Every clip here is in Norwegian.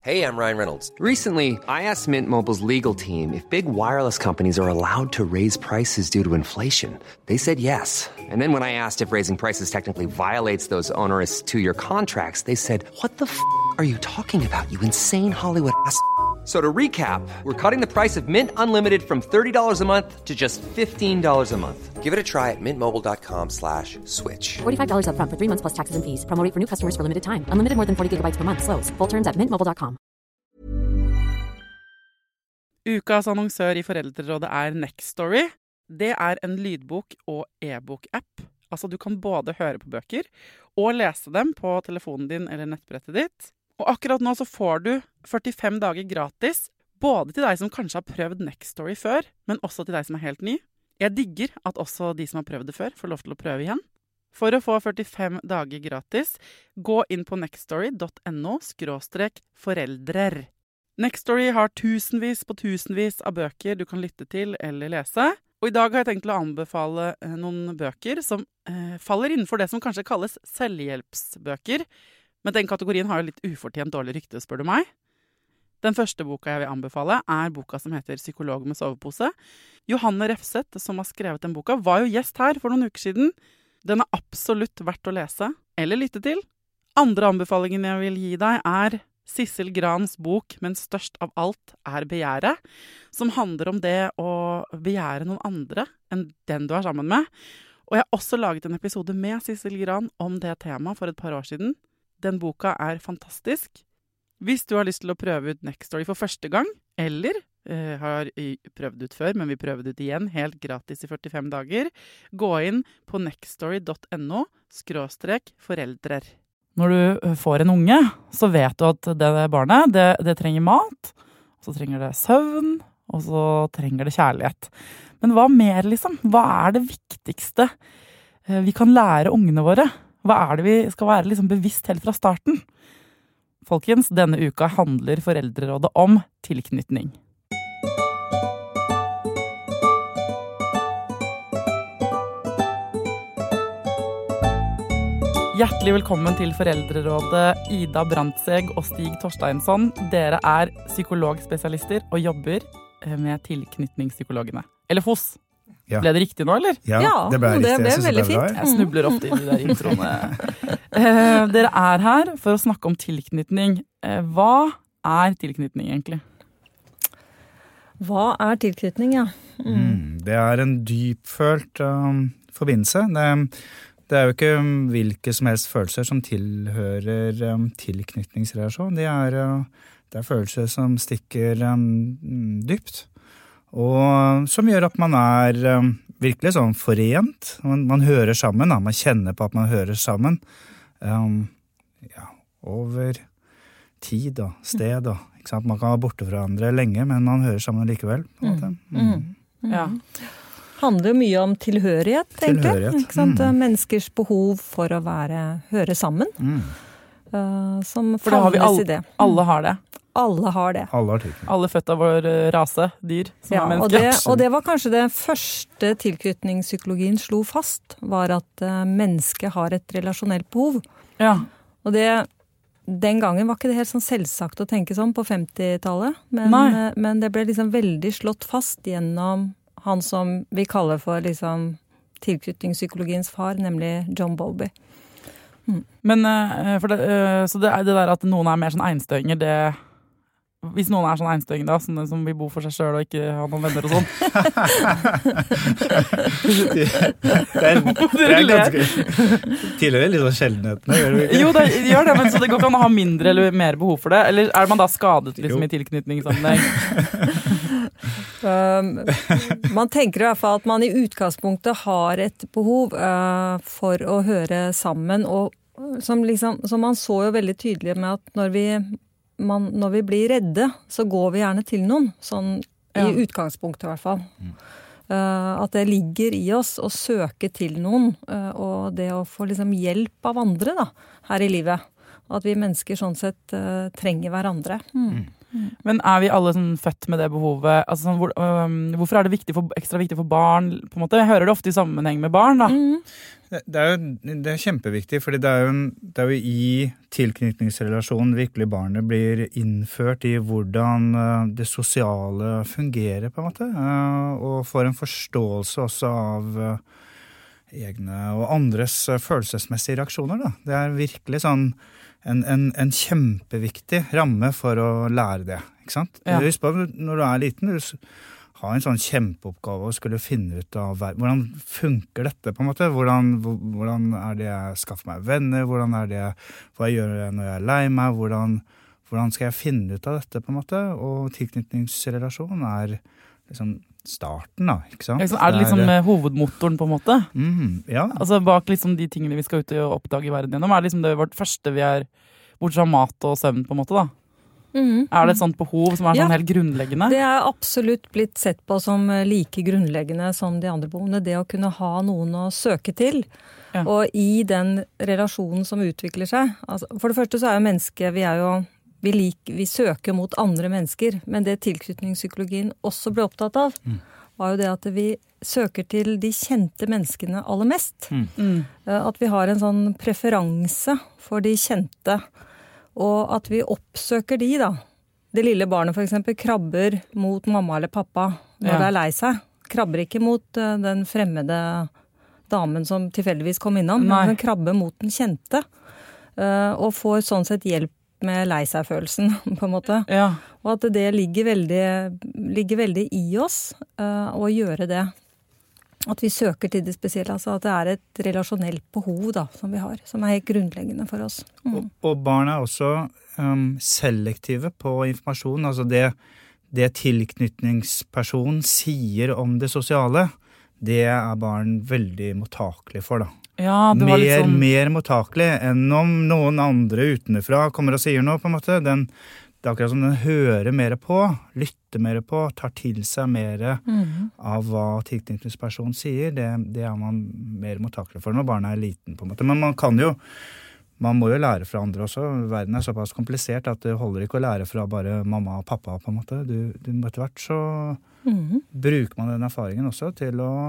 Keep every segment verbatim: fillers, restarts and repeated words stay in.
Hey, I'm Ryan Reynolds. Recently, I asked Mint Mobile's legal team if big wireless companies are allowed to raise prices due to inflation. They said yes. And then when I asked if raising prices technically violates those onerous two-year contracts, they said, what the f*** are you talking about, you insane Hollywood ass f- So to recap, we're cutting the price of Mint Unlimited from thirty dollars a month to just fifteen dollars a month. Give it a try at mintmobile.com slash switch. forty-five dollars up front for three months plus taxes and fees. Promo rate for new customers for limited time. Unlimited more than forty gigabytes per month. Slows full terms at mint mobile dot com. Ukas annonsør i Foreldrerådet er Nextory. Det er en lydbok- og e-bok-app. Altså du kan både høre på bøker og lese dem på telefonen din eller nettbrettet ditt. Og akkurat nå så får du førtifem dager gratis, både til deg som kanskje har prøvd Nextory før, men også til deg som er helt ny. Jeg digger at også de som har prøvd det før får lov til å prøve igjen. For å få førtifem dager gratis, gå inn på nextory.no skråstrek foreldrer. Nextory har tusenvis på tusenvis av bøker du kan lytte til eller lese. Og i dag har jeg tenkt å anbefale noen bøker som eh, faller innenfor det som kanskje kalles selvhjelpsbøker. Men den kategorien har jo litt ufortjent dårlig rykte, spør du meg. Den første boka jeg vil anbefale er boka som heter Psykolog med sovepose. Johanne Refseth, som har skrevet den boka, var jo gjest her for noen uker siden. Den er absolutt verdt å lese eller lytte til. Andre anbefalingen jeg vil gi deg er Sissel Grans bok «Men størst av alt er begjæret», som handler om det å begjære noen andre enn den du er sammen med. Og jeg har også laget en episode med Sissel Gran om det temaet for et par år siden. Den boka er fantastisk. Hvis du har lyst til å prøve ut Nextory for første gang, eller eh, har prøvd ut før, men vil prøve det ut igjen, helt gratis i førtifem dager, gå inn på nextory.no skråstrek foreldrer. Når du får en unge, så vet du at det barnet, det, det trenger mat, så trenger det søvn, og så trenger det kjærlighet. Men hva mer liksom? Hva er det viktigste vi kan lære ungene våre? Hva er det vi skal være liksom bevisst helt fra starten? Folkens, denne uka handler Foreldrerådet om tilknytning. Hjertelig velkommen til Foreldrerådet, Ida Brandseg og Stig Torsteinsson. Dere er psykologspesialister og jobber med tilknytningspsykologene. Eller F O S. Ja. Ble det riktig nå, eller? Ja, det ble riktig. Det ble jeg veldig det ble fint. Jeg snubler ofte i de der introene. eh, dere er her for å snakke om tilknytning. Eh, hva er tilknytning egentlig? Hva er tilknytning, ja? Mm. Mm, det er en dypfølt um, forbindelse. Det, det er jo ikke um, hvilke som helst følelser som tilhører um, tilknytningsrelasjon. Det er, uh, det er følelser som stikker um, dypt. Og som gjør at man er um, virkelig sånn forent. Man, man hører sammen, da. Man kjenner på at man hører sammen. Um, ja, over tid og sted. Og, ikke sant? Man kan være borte fra hverandre lenge, men man hører sammen likevel. På en måte. Mm. Mm. Mm. Ja. handler jo mye om tilhørighet, egentlig. Tilhørighet. Ikke sant? Mm. Menneskers behov for å være, høre sammen. Mm. Uh, som For da har vi fanges alle, i det. alle har det. Alle har det. Alle har tilknytning. Alle født av vår uh, rase, dyr, som Ja, er og, mennesker. det, og det var kanskje det første tilknytningspsykologien slo fast, var at uh, mennesket har et relasjonelt behov. Ja. Og det, den gangen var ikke det helt sånn selvsagt å tenke sånn på femtitallet, men, Nei. uh, men det ble liksom veldig slått fast gjennom han som vi kaller for liksom tilknytningspsykologiens far, nemlig John Bowlby. Mm. Men uh, for det, uh, så det, er det der at noen er mer sånn einstøinger, det hvis noen er sånn einstøinger da, sånne som vil bo for seg selv og ikke ha noen venner og sånn. det, er, det er ganske tilhører litt sånn sjeldenhetene, gjør det ikke? Jo, det gjør det, men så det går ikke an å ha mindre eller mer behov for det, eller er man da skadet liksom, i tilknytningssammenheng? um, man tenker i hvert fall at man i utgangspunktet har et behov uh, for å høre sammen, og som, liksom, som man så jo veldig tydelig med at når vi Man, når vi blir redde, så går vi gjerne til noen, sånn ja. i utgangspunktet i hvert fall. Mm. Uh, at det ligger i oss å søke til noen, uh, og det å få liksom hjelp av andre da, her i livet. At vi mennesker sånn sett uh, trenger hverandre. Mm. Mm. Men er vi alle sånn født med det behovet? Altså, sånn, hvor, um, hvorfor er det viktig for, ekstra viktig for barn? På en måte? Jeg hører det ofte i sammenheng med barn. Da. Mm. Det, det er jo det er kjempeviktig, fordi det er, jo, det er jo i tilknytningsrelasjonen virkelig barnet blir innført i hvordan det sosiale fungerer, på en måte. Og får en forståelse også av egne og andres følelsesmessige reaksjoner. Da. Det er virkelig sånn En, en, en kjempeviktig ramme for å lære det, ikke sant? Ja. Husk på, når du er liten, du har en sånn kjempeoppgave å skulle finne ut av hvordan funker dette, på en måte? Hvordan, hvordan er det jeg skaffer meg venner? Hvordan er det hva jeg gjør når jeg er lei meg? Hvordan, hvordan skal jeg finne ut av dette, på en måte? Og tilknytningsrelasjon er liksom starten, da, ikke sant? Ja, er det liksom det er, hovedmotoren, på en måte? Mm, ja. Altså bak liksom de tingene vi skal ut og oppdage i verden gjennom, er liksom det vårt første vi er, bortsett fra mat og søvn, på en måte, da? Mm. Er det et sånt behov som er sånn ja, helt grunnleggende? Det er absolutt blitt sett på som like grunnleggende som de andre behovene. Det å kunne ha noen å søke til. Ja. Og i den relasjonen som utvikler seg. Altså, for det første så er jo mennesket, vi er jo Vi, lik, vi søker mot andre mennesker, men det tilknytningspsykologien også ble opptatt av, mm. var jo det at vi søker til de kjente menneskene aller mest. Mm. Mm. At vi har en sånn preferanse for de kjente, og at vi oppsøker de da. Det lille barnet for eksempel krabber mot mamma eller pappa når ja. det er lei seg. Krabber ikke mot uh, den fremmede damen som tilfeldigvis kom innom, Nei. men den krabber mot den kjente, uh, og får sånn sett hjelp med lei seg-følelsen, på en måte. Ja. Og at det ligger veldig, ligger veldig i oss uh, å gjøre det. At vi søker til det spesielle. Altså at det er et relasjonelt behov da, som vi har, som er helt grunnleggende for oss. Mm. Og, og barn er også um, selektive på informasjon. Altså det, det tilknytningspersonen sier om det sosiale, det er barn veldig mottakelig for, da. Ja, det mer, var litt sånn... mer mottakelig enn om noen andre utenfra kommer og sier noe, på en måte. Den, det er akkurat som den hører mer på, lytter mer på, tar til seg mer mm. av hva tilknytningspersonen sier. Det, det er man mer mottakelig for når barnet er liten, på en måte. Men man kan jo, man må jo lære fra andre også. Verden er såpass komplisert at det holder ikke å lære fra bare mamma og pappa, på en måte. Du, du etter hvert så mm. bruker man den erfaringen også til å...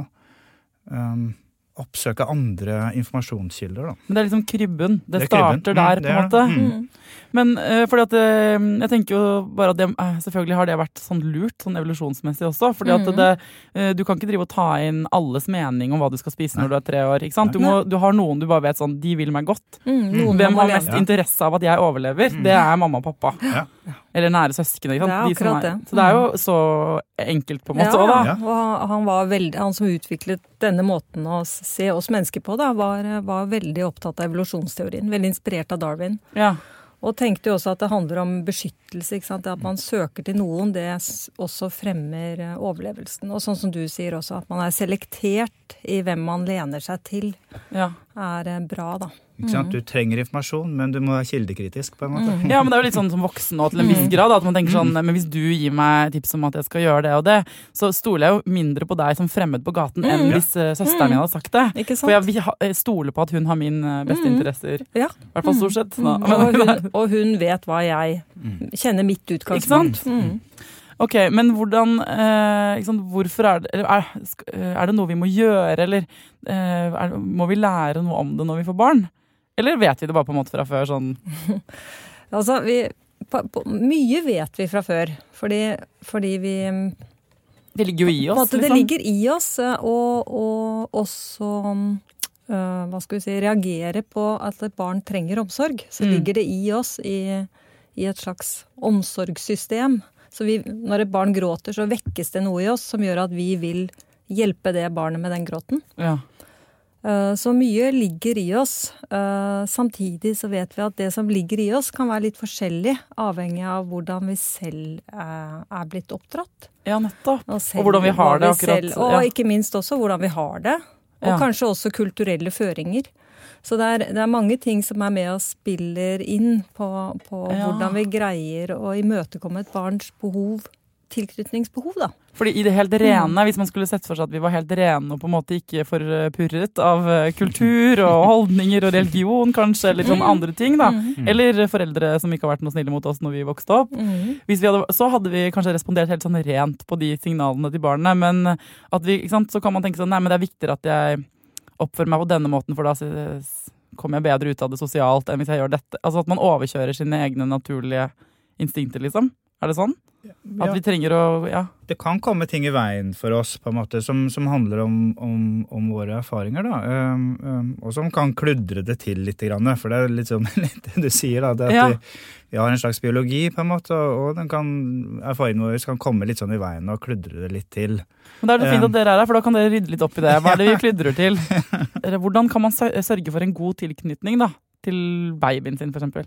Um, oppsøke andre informasjonskilder, da. Men det er liksom krybben. Det, det starter krybben. der, mm, på en måte. Mm. Men uh, fordi at uh, jeg tenker jo bare at det, uh, selvfølgelig har det vært sånn lurt, sånn evolusjonsmessig også, fordi at det, uh, du kan ikke drive og ta inn alles mening om hva du skal spise når du er tre år, ikke sant? Du, må, du har noen du bare vet sånn, de vil meg godt. Mm, Hvem har mest ja. interesse av at jeg overlever? Mm. Det er mamma og pappa. Ja. Eller nære søskene, ikke sant? Det er akkurat de det. Så det er jo så enkelt på en måte også, da. Ja, og han var veldig, han som utviklet denne måten å se oss mennesker på, da, var, var veldig opptatt av evolusjonsteorien, veldig inspirert av Darwin. Ja. Og tenkte jo også at det handler om beskyttelse, ikke sant? At man søker til noen, det også fremmer overlevelsen. Og sånn som du sier også, at man er selektert i hvem man lener seg til, ja. er bra da. Ikke sant? Du trenger informasjon, men du må være kildekritisk på en måte. Mm. Ja, men det er jo litt sånn som voksen nå til en viss grad, at man tenker sånn, men hvis du gir meg tips om at jeg skal gjøre det og det, så stoler jeg jo mindre på deg som fremmed på gaten enn mm. hvis uh, søsteren min hadde sagt det. Ikke sant? For jeg, jeg stoler på at hun har min uh, beste mm. interesser. Ja. I hvert fall stort sett. Mm. Og, hun, og hun vet hva jeg kjenner mitt utgangspunkt. Ikke sant? Mm. Ok, men hvordan, eh, ikke sant, hvorfor er det, er, er det noe vi må gjøre, eller eh, er, må vi lære noe om det når vi får barn? Eller vet vi det bare på en måte fra før? Sånn? altså, vi, på, på, mye vet vi fra før, fordi, fordi vi... Det ligger jo i oss, måte, liksom. Det ligger i oss, og, og også, uh, hva skal vi si, reagere på at et barn trenger omsorg. Så mm. ligger det i oss i, i et slags omsorgssystem. Så vi, når et barn gråter, så vekkes det noe i oss som gjør at vi vil hjelpe det barnet med den gråten. Ja. Så mye ligger i oss. Samtidig så vet vi at det som ligger i oss kan være litt forskjellig, avhengig av hvordan vi selv er blitt oppdratt. Ja, nettopp. Og, og hvordan vi har det akkurat. Selv, og ja. ikke minst også hvordan vi har det. Og ja. kanskje også kulturelle føringer. Så det er, det er mange ting som er med og spiller inn på, på ja. hvordan vi greier å imøtekomme et barns behov tilknytningsbehov, da. Fordi i det helt rene, hvis man skulle sett for seg at vi var helt rene og på en måte ikke forpurret av kultur og holdninger og religion kanskje, eller sånne andre ting da, mm. eller foreldre som ikke har vært noe snille mot oss når vi vokste opp, mm. hvis vi hadde, så hadde vi kanskje respondert helt sånn rent på de signalene til barnet, men at vi, ikke sant, så kan man tenke sånn, nei, men det er viktigere at jeg oppfører meg på denne måten, for da kommer jeg bedre ut av det sosialt enn hvis jeg gjør dette. Altså at man overkjører sine egne naturlige instinkter, liksom. Er det sånn? At vi trenger å, ja. Det kan komme ting i veien for oss, på en måte, som, som handler om, om, om våre erfaringer, da. Um, um, og som kan kludre det til litt grann, for det er litt sånn litt det du sier, da. Det at ja. vi, vi har en slags biologi, på en måte, og den kan, erfaringen vår kan komme litt sånn i veien og kludre det litt til. Men da er det fint at dere er her, for da kan dere rydde litt opp i det. Hva er det vi kludrer til? Hvordan kan man sørge for en god tilknytning, da? Til babyen sin, for eksempel?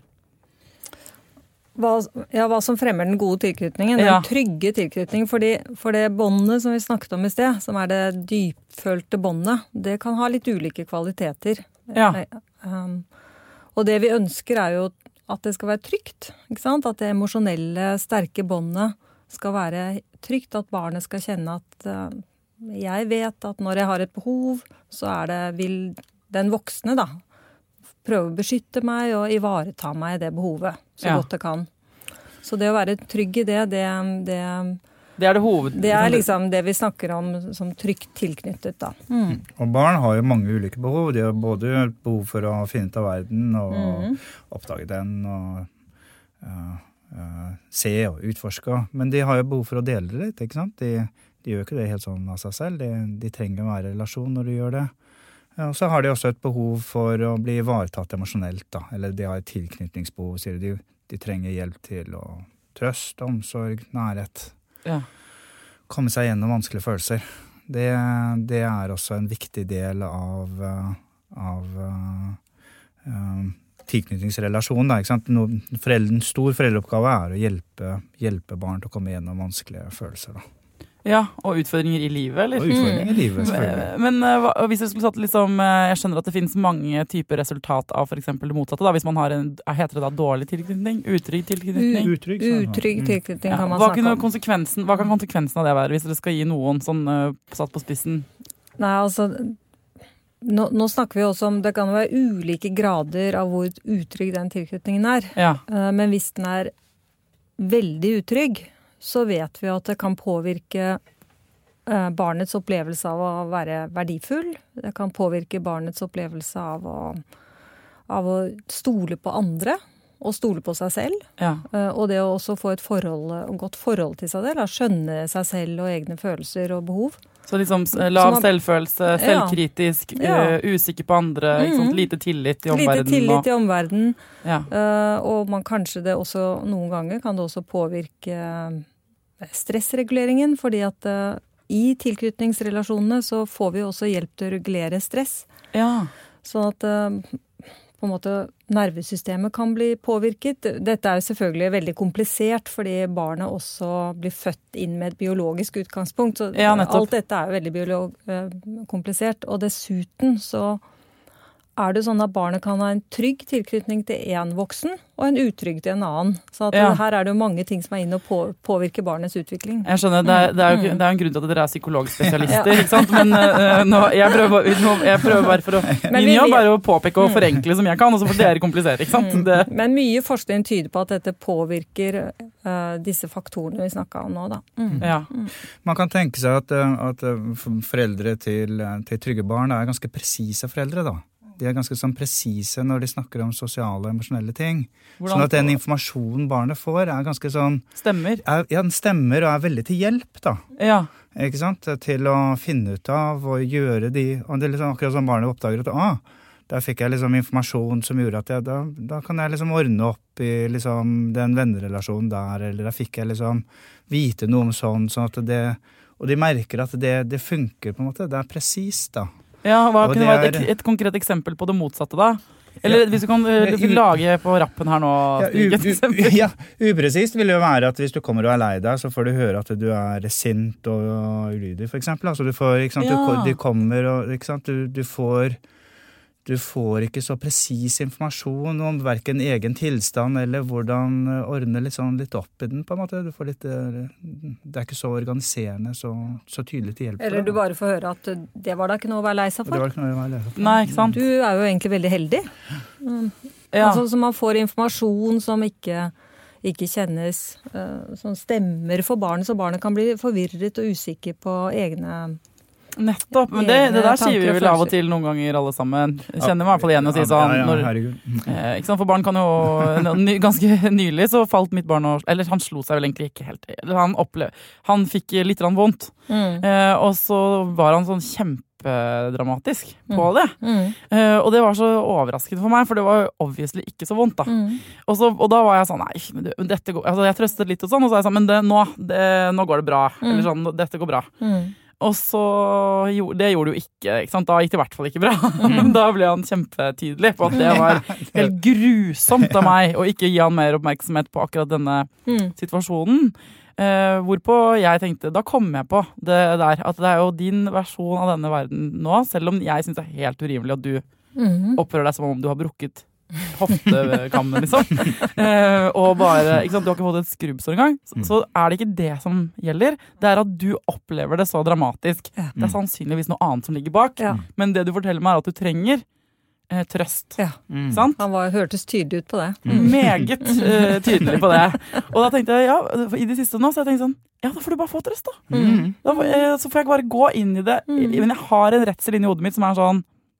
Hva, ja, hva som fremmer den gode tilknytningen, den ja. trygge tilknytningen, fordi, for det båndet som vi snakket om i sted, som er det dypfølte båndet, det kan ha litt ulike kvaliteter. Ja. Um, og det vi ønsker er jo at det skal være trygt, ikke sant? At det emosjonelle, sterke båndet skal være trygt, at barnet skal kjenne at uh, jeg vet at når jeg har et behov, så er det, vil den voksne da, prøve å beskytte meg og ivareta meg i det behovet så ja. godt det kan. Så det å være trygg i det, det, det, det er det hoved... Det er liksom det vi snakker om som trygt tilknyttet da. Mm. Og barn har jo mange ulike behov. De har både behov for å finne ut av verden og mm. oppdage den og uh, uh, se og utforske. Men de har jo behov for å dele det litt, ikke sant? De, de gjør ikke det helt sånn av seg selv. De, de trenger å være i relasjon når de gjør det. Og så har de også et behov for å bli ivaretatt emosjonelt, da. Eller de har et tilknytningsbehov, sier de. De trenger hjelp til å trøst, omsorg, nærhet. Ja. Komme seg gjennom vanskelige følelser. Det, det er også en viktig del av, av uh, tilknytningsrelasjonen, da, ikke sant? En stor foreldreoppgave er å hjelpe, hjelpe barn til å komme gjennom vanskelige følelser, da. Ja, og utfordringer i livet, eller? Og utfordringer i livet, selvfølgelig. Men uh, hvis jeg skulle satt liksom, uh, jeg skjønner at det finnes mange typer resultat av for eksempel det motsatte, da, hvis man har en, heter det da dårlig tilknytning, utrygg tilknytning? U utrygg, utrygg tilknytning ja. kan man hva snakke om. Konsekvensen, hva kan konsekvensen av det være, hvis dere skal gi noen sånn uh, satt på spissen? Nei, altså, nå, nå snakker vi også om, det kan være ulike grader av hvor utrygg den tilknytningen er. Ja. Uh, men hvis den er veldig utrygg, så vet vi at det kan påvirke eh, barnets opplevelse av å være verdifull. Det kan påvirke barnets opplevelse av å, av å stole på andre og stole på seg selv. Ja. Eh, og det å også få et forhold, godt forhold til seg selv, da, skjønne seg selv og egne følelser og behov. Så liksom lav man, selvfølelse, selvkritisk, ja. uh, usikker på andre, mm. ikke sant? Lite tillit i omverdenen. Lite tillit og, i omverdenen. Ja. Uh, og man kanskje det også, noen ganger kan det også påvirke stressreguleringen, fordi at uh, i tilknytningsrelasjonene så får vi også hjelp til å regulere stress. Ja. Sånn at uh, på en måte nervesystemet kan bli påvirket. Dette er jo selvfølgelig veldig komplisert, fordi barnet også blir født inn med et biologisk utgangspunkt. Så ja, alt dette er jo veldig biolog- komplisert. Og dessuten så er det sånn at barnet kan ha en trygg tilknytning til en voksen, og en utrygg til en annen. Så at ja. her er det jo mange ting som er inne og på, påvirker barnets utvikling. Jeg skjønner, det er, det er jo det er en grunn til at dere er psykologspesialister, ja. ikke sant? Men uh, nå, jeg, prøver, nå, jeg prøver bare for å... Min jobb er å påpeke og forenkle som jeg kan, og så får dere komplisere, ikke sant? Det. Men mye forskning tyder på at dette påvirker uh, disse faktorene vi snakket om nå, da. Mm. Ja. Mm. Man kan tenke seg at, at foreldre til, til trygge barn er ganske presise foreldre, da. De er ganske sånn presise når de snakker om sosiale og emosjonelle ting. Hvordan? Sånn at den informasjonen barnet får er ganske sånn... Stemmer. Er, ja, den stemmer og er veldig til hjelp, da. Ja. Ikke sant? Til å finne ut av og gjøre de... Og det er liksom akkurat som barnet oppdager at ah, der fikk jeg liksom informasjon som gjorde at jeg, da, da kan jeg liksom ordne opp i liksom den vennerelasjonen der, eller der fikk jeg liksom vite noe om sånn, sånn at det... Og de merker at det, det funker på en måte. Det er presist, da. Ja, hva og kunne er, være et, et konkret eksempel på det motsatte da? Eller ja, hvis du kan uh, lage på rappen her nå, ja, u, u, u, ja, upresist vil jo være at hvis du kommer og er lei deg, så får du høre at du er sint og, og ulydig, for eksempel. Altså du får, ikke sant, ja. du, de kommer og, ikke sant, du, du får du får ikke så presis informasjon om hverken egen tilstand eller hvordan ordne litt, sånn, litt opp i den, på en måte. Du får litt, det er ikke så organiserende, så, så tydelig til hjelp. Eller du bare får høre at det var da ikke noe å være lei seg for. Det var ikke noe å være lei seg for. Nei, ikke sant? Du er jo egentlig veldig heldig. Mm. Ja. Altså, så man får informasjon som ikke, ikke kjennes, uh, som stemmer for barnet, så barnet kan bli forvirret og usikker på egne... Nettopp, men det, det der sier vi vel av og til noen ganger alle sammen. Jeg kjenner meg i hvert fall igjen å si sånn ja, ja, når, eh, ikke sant, for barn kan jo ny, ganske nylig så falt mitt barn og, eller han slo seg vel egentlig ikke helt, eller han opplevde, han fikk litt vondt mm. eh, og så var han sånn kjempedramatisk på det mm. eh, og det var så overraskende for meg, for det var jo obviously ikke så vondt da mm. og, så, og da var jeg sånn, nei, men det, dette går, altså jeg trøstet litt og sånn, og så var jeg sånn, men det, nå, det, nå går det bra, mm. eller sånn, dette går bra mm. Og så, jo, det gjorde jo ikke, ikke sant? Da gikk det i hvert fall ikke bra. Mm. Da ble han kjempetydelig på at det var helt grusomt av meg å ikke gi han mer oppmerksomhet på akkurat denne mm. situasjonen. Eh, hvorpå jeg tenkte, da kom jeg på det der, at det er jo din versjon av denne verden nå, selv om jeg synes det er helt urimelig at du mm. oppfører deg som om du har brukket hoftekammen, liksom. eh, og bare, ikke sant, du har ikke fått et skrubbsår engang, så, så er det ikke det som gjelder. Det er at du opplever det så dramatisk. Ja. Det er sannsynligvis noe annet som ligger bak, ja. Men det du forteller meg er at du trenger eh, trøst. Ja. Mm. Sant? Han var, hørtes tydelig ut på det. Mm. Meget eh, tydelig på det. Og da tenkte jeg, ja, i det siste nå, så jeg tenkte sånn, ja, da får du bare få trøst, da. Mm. da får, eh, så får jeg bare gå inn i det. Mm. Men jeg har en redsel inn i hodet mitt som er sånn.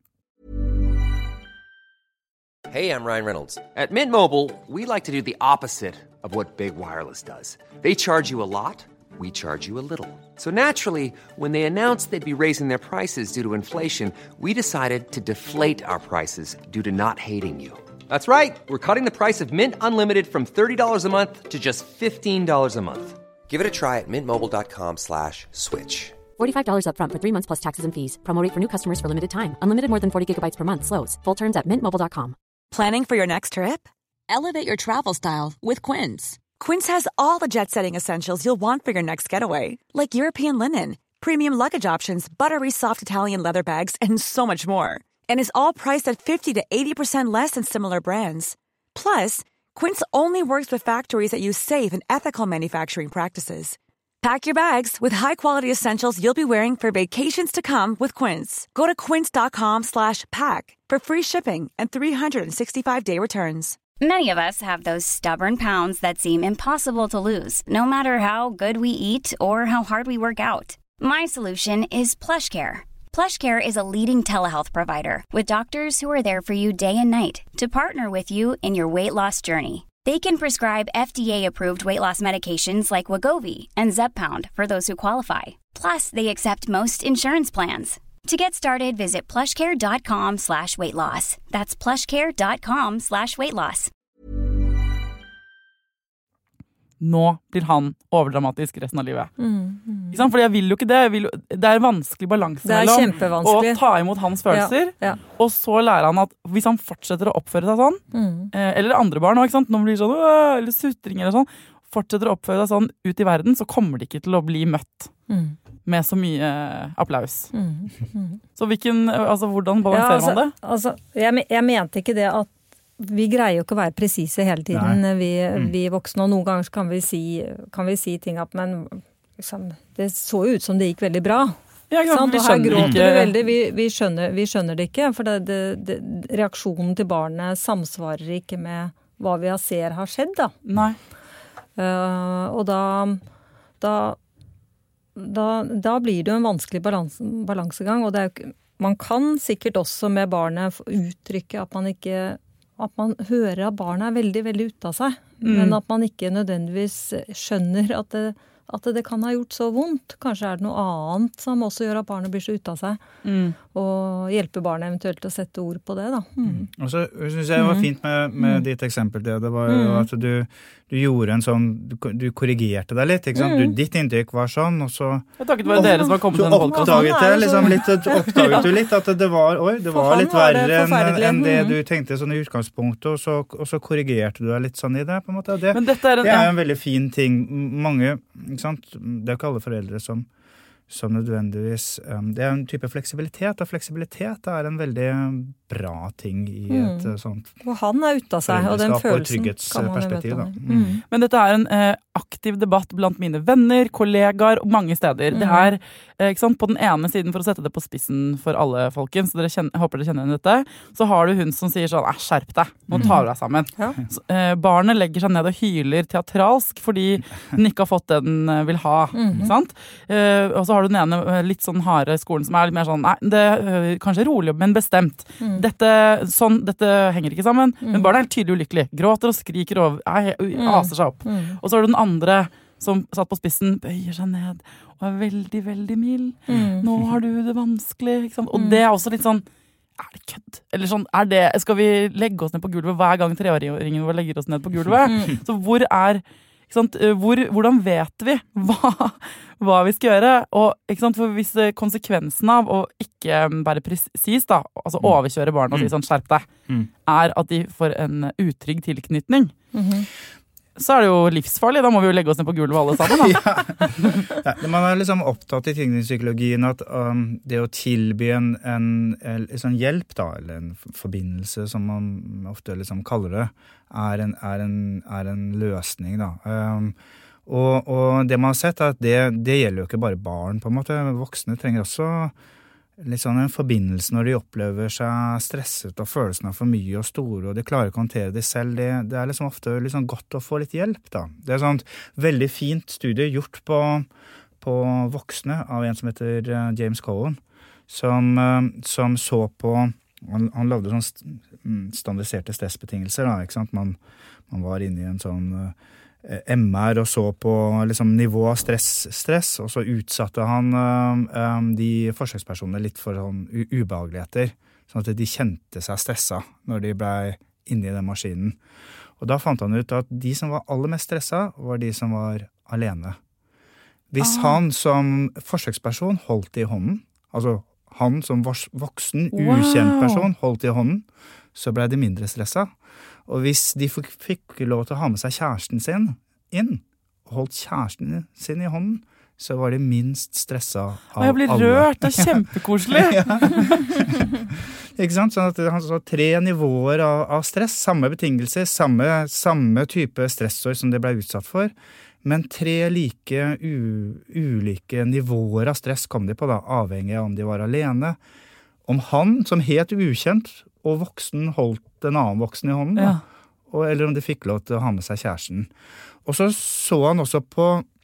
Hey, I'm Ryan Reynolds. At Mint Mobile, we like to do the opposite of what Big Wireless does. They charge you a lot, we charge you a little. So naturally, when they announced they'd be raising their prices due to inflation, we decided to deflate our prices due to not hating you. That's right. We're cutting the price of Mint Unlimited from thirty dollars a month to just fifteen dollars a month. Give it a try at mintmobile.com slash switch. forty-five dollars up front for three months plus taxes and fees. Promo rate for new customers for limited time. Unlimited more than forty gigabytes per month. Slows full terms at mint mobile dot com. Planning for your next trip? Elevate your travel style with Quince. Quince has all the jet-setting essentials you'll want for your next getaway, like European linen, premium luggage options, buttery soft Italian leather bags, and so much more. And is all priced at fifty to eighty percent less than similar brands. Plus, Quince only works with factories that use safe and ethical manufacturing practices. Pack your bags with high-quality essentials you'll be wearing for vacations to come with Quince. Go to quince.com slash pack for free shipping and three sixty-five day returns. Many of us have those stubborn pounds that seem impossible to lose, no matter how good we eat or how hard we work out. My solution is PlushCare. PlushCare is a leading telehealth provider with doctors who are there for you day and night to partner with you in your weight loss journey. They can prescribe F D A-approved weight loss medications like Wegovy and Zepbound for those who qualify. Plus, they accept most insurance plans. To get started, visit plushcare.com slash weight loss. That's plushcare.com slash weight loss. Nå blir han overdramatisk resten av livet. Mm, mm. Ikke sant? Fordi jeg vil jo ikke det. Jeg vil, det er en vanskelig balanse mellom å ta imot hans følelser, ja, ja. Og så lærer han at hvis han fortsetter å oppføre seg sånn, mm. eh, eller andre barn, ikke sant? Når man blir sånn, eller sutring eller sånn, fortsetter å oppføre seg sånn ut i verden, så kommer de ikke til å bli møtt mm. med så mye applaus. Mm. Mm. Så hvilken, altså hvordan balanserer ja, altså, man det? Altså, jeg, jeg mente ikke det at vi greier jo ikke å være presise hele tiden, vi, mm. vi voksne, og noen ganger kan vi si, kan vi si ting at, men liksom, det så jo ut som det gikk veldig bra. Ja, ikke sant? Vi og her gråter vi veldig, vi, vi, skjønner, vi skjønner det ikke, for det, det, det, reaksjonen til barnet samsvarer ikke med hva vi ser har skjedd, da. Nei. Uh, og da, da, da, da blir det jo en vanskelig balans, balansegang, og det er jo, man kan sikkert også med barnet uttrykke at man ikke at man hører at barnet er veldig, veldig ute av seg, mm. men at man ikke nødvendigvis skjønner at det, at det kan ha gjort så vondt. Kanskje er det noe annet som også gjør at barnet blir så ute av seg, mm. og hjelper barnet eventuelt til å sette ord på det, da. Mm. Og så synes jeg det var fint med, med ditt eksempel, det, det var jo mm. at du, du gjorde en sånn, du, du korrigerte deg litt, ikke sant? Du, ditt inntrykk var sånn, og så... Jeg takket være dere som har kommet til denne podcasten. Oppdaget det, liksom litt, oppdaget du litt at det var, oi, det var litt verre enn en det du tenkte sånn i utgangspunktet, og så, og så korrigerte du deg litt sånn i det, på en måte. Det, Men dette er en, det er en veldig fin ting. Mange, ikke sant? Det er jo ikke alle foreldre som som nødvendigvis um, det er en type fleksibilitet, og fleksibilitet er en veldig bra ting i et mm. sånt og han er ute av seg, og den følelsen kan man møte da. Mm. Mm. Men dette er en eh, aktiv debatt blant mine venner, kollegaer og mange steder. Mm. Det er eh, ikke sant, på den ene siden, for å sette det på spissen for alle folkens, så dere kjenner, håper dere kjenner igjen dette, så har du hun som sier sånn, eh, skjerp deg, nå tar du deg sammen. Ja. Så, eh, barnet legger seg ned og hyler teatralsk fordi den ikke har fått det den vil ha, mm. ikke sant? Eh, og så har du den ene litt sånn harde skolen som er litt mer sånn, nei, det er kanskje rolig, men bestemt. Mm. Dette, sånn, dette henger ikke sammen, mm. men barnet er tydelig ulykkelig. Gråter og skriker og aser seg opp. Mm. Og så har du den andre som satt på spissen, bøyer seg ned og er veldig, veldig mild. Mm. Nå har du det vanskelig, ikke sant? Og det er også litt sånn, er det kødd? Eller sånn, er det, skal vi legge oss ned på gulvet hver gang treåringen vår legger oss ned på gulvet? Mm. Så hvor er ikke sant? Hvor, hvordan vet vi hva, hva vi skal gjøre? Og, ikke sant? For hvis konsekvensen av å ikke være presis, da, altså overkjøre barn og si sånn, skjerp deg, mm. er at de får en utrygg tilknytning, mm-hmm. så er det jo livsfarlig. Da må vi jo legge oss ned på gulvet alle sammen. Da. ja. Ja, man er liksom opptatt i tilknytningspsykologien at um, det å tilby en, en, en, en sånn hjelp, da, eller en forbindelse, som man ofte liksom kaller det, er en, er en, er en løsning. Da. Um, og, og det man har sett er at det, det gjelder jo ikke bare barn, på en måte. Voksne trenger også litt sånn en forbindelse når de opplever seg stresset og følelsen av for mye og store, og de klarer ikke å håndtere det selv. Det, det er liksom ofte liksom godt å få litt hjelp, da. Det er sånn veldig fint studie gjort på, på voksne av en som heter James Cohen, som, som så på, han, han lagde sånn standardiserte stressbetingelser, da, ikke sant? Man, man var inne i en sånn M R og så på liksom, nivå av stress, stress, og så utsatte han um, de forsøkspersonene litt for sånn, ubehageligheter, sånn at de kjente seg stresset når de ble inne i den maskinen. Og da fant han ut at de som var aller mest stresset, var de som var alene. Hvis ah. han som forsøksperson holdt i hånden, altså han som voksen, wow. ukjent person holdt i hånden, så ble de mindre stresset. Og hvis de fikk lov til å ha med seg kjæresten sin inn, og holdt kjæresten sin i hånden, så var de minst stresset av alle. Jeg blir rørt, det er kjempekoselig. Ikke sant? Sånn at han så tre nivåer av, av stress, samme betingelser, samme, samme type stressår som det ble utsatt for, men tre like u, ulike nivåer av stress kom de på, da, avhengig av om de var alene. Om han, som helt ukjent, og voksen holdt en annen voksen i hånden, ja. og, eller om de fikk lov til å ha med seg kjæresten. Og så så han også på,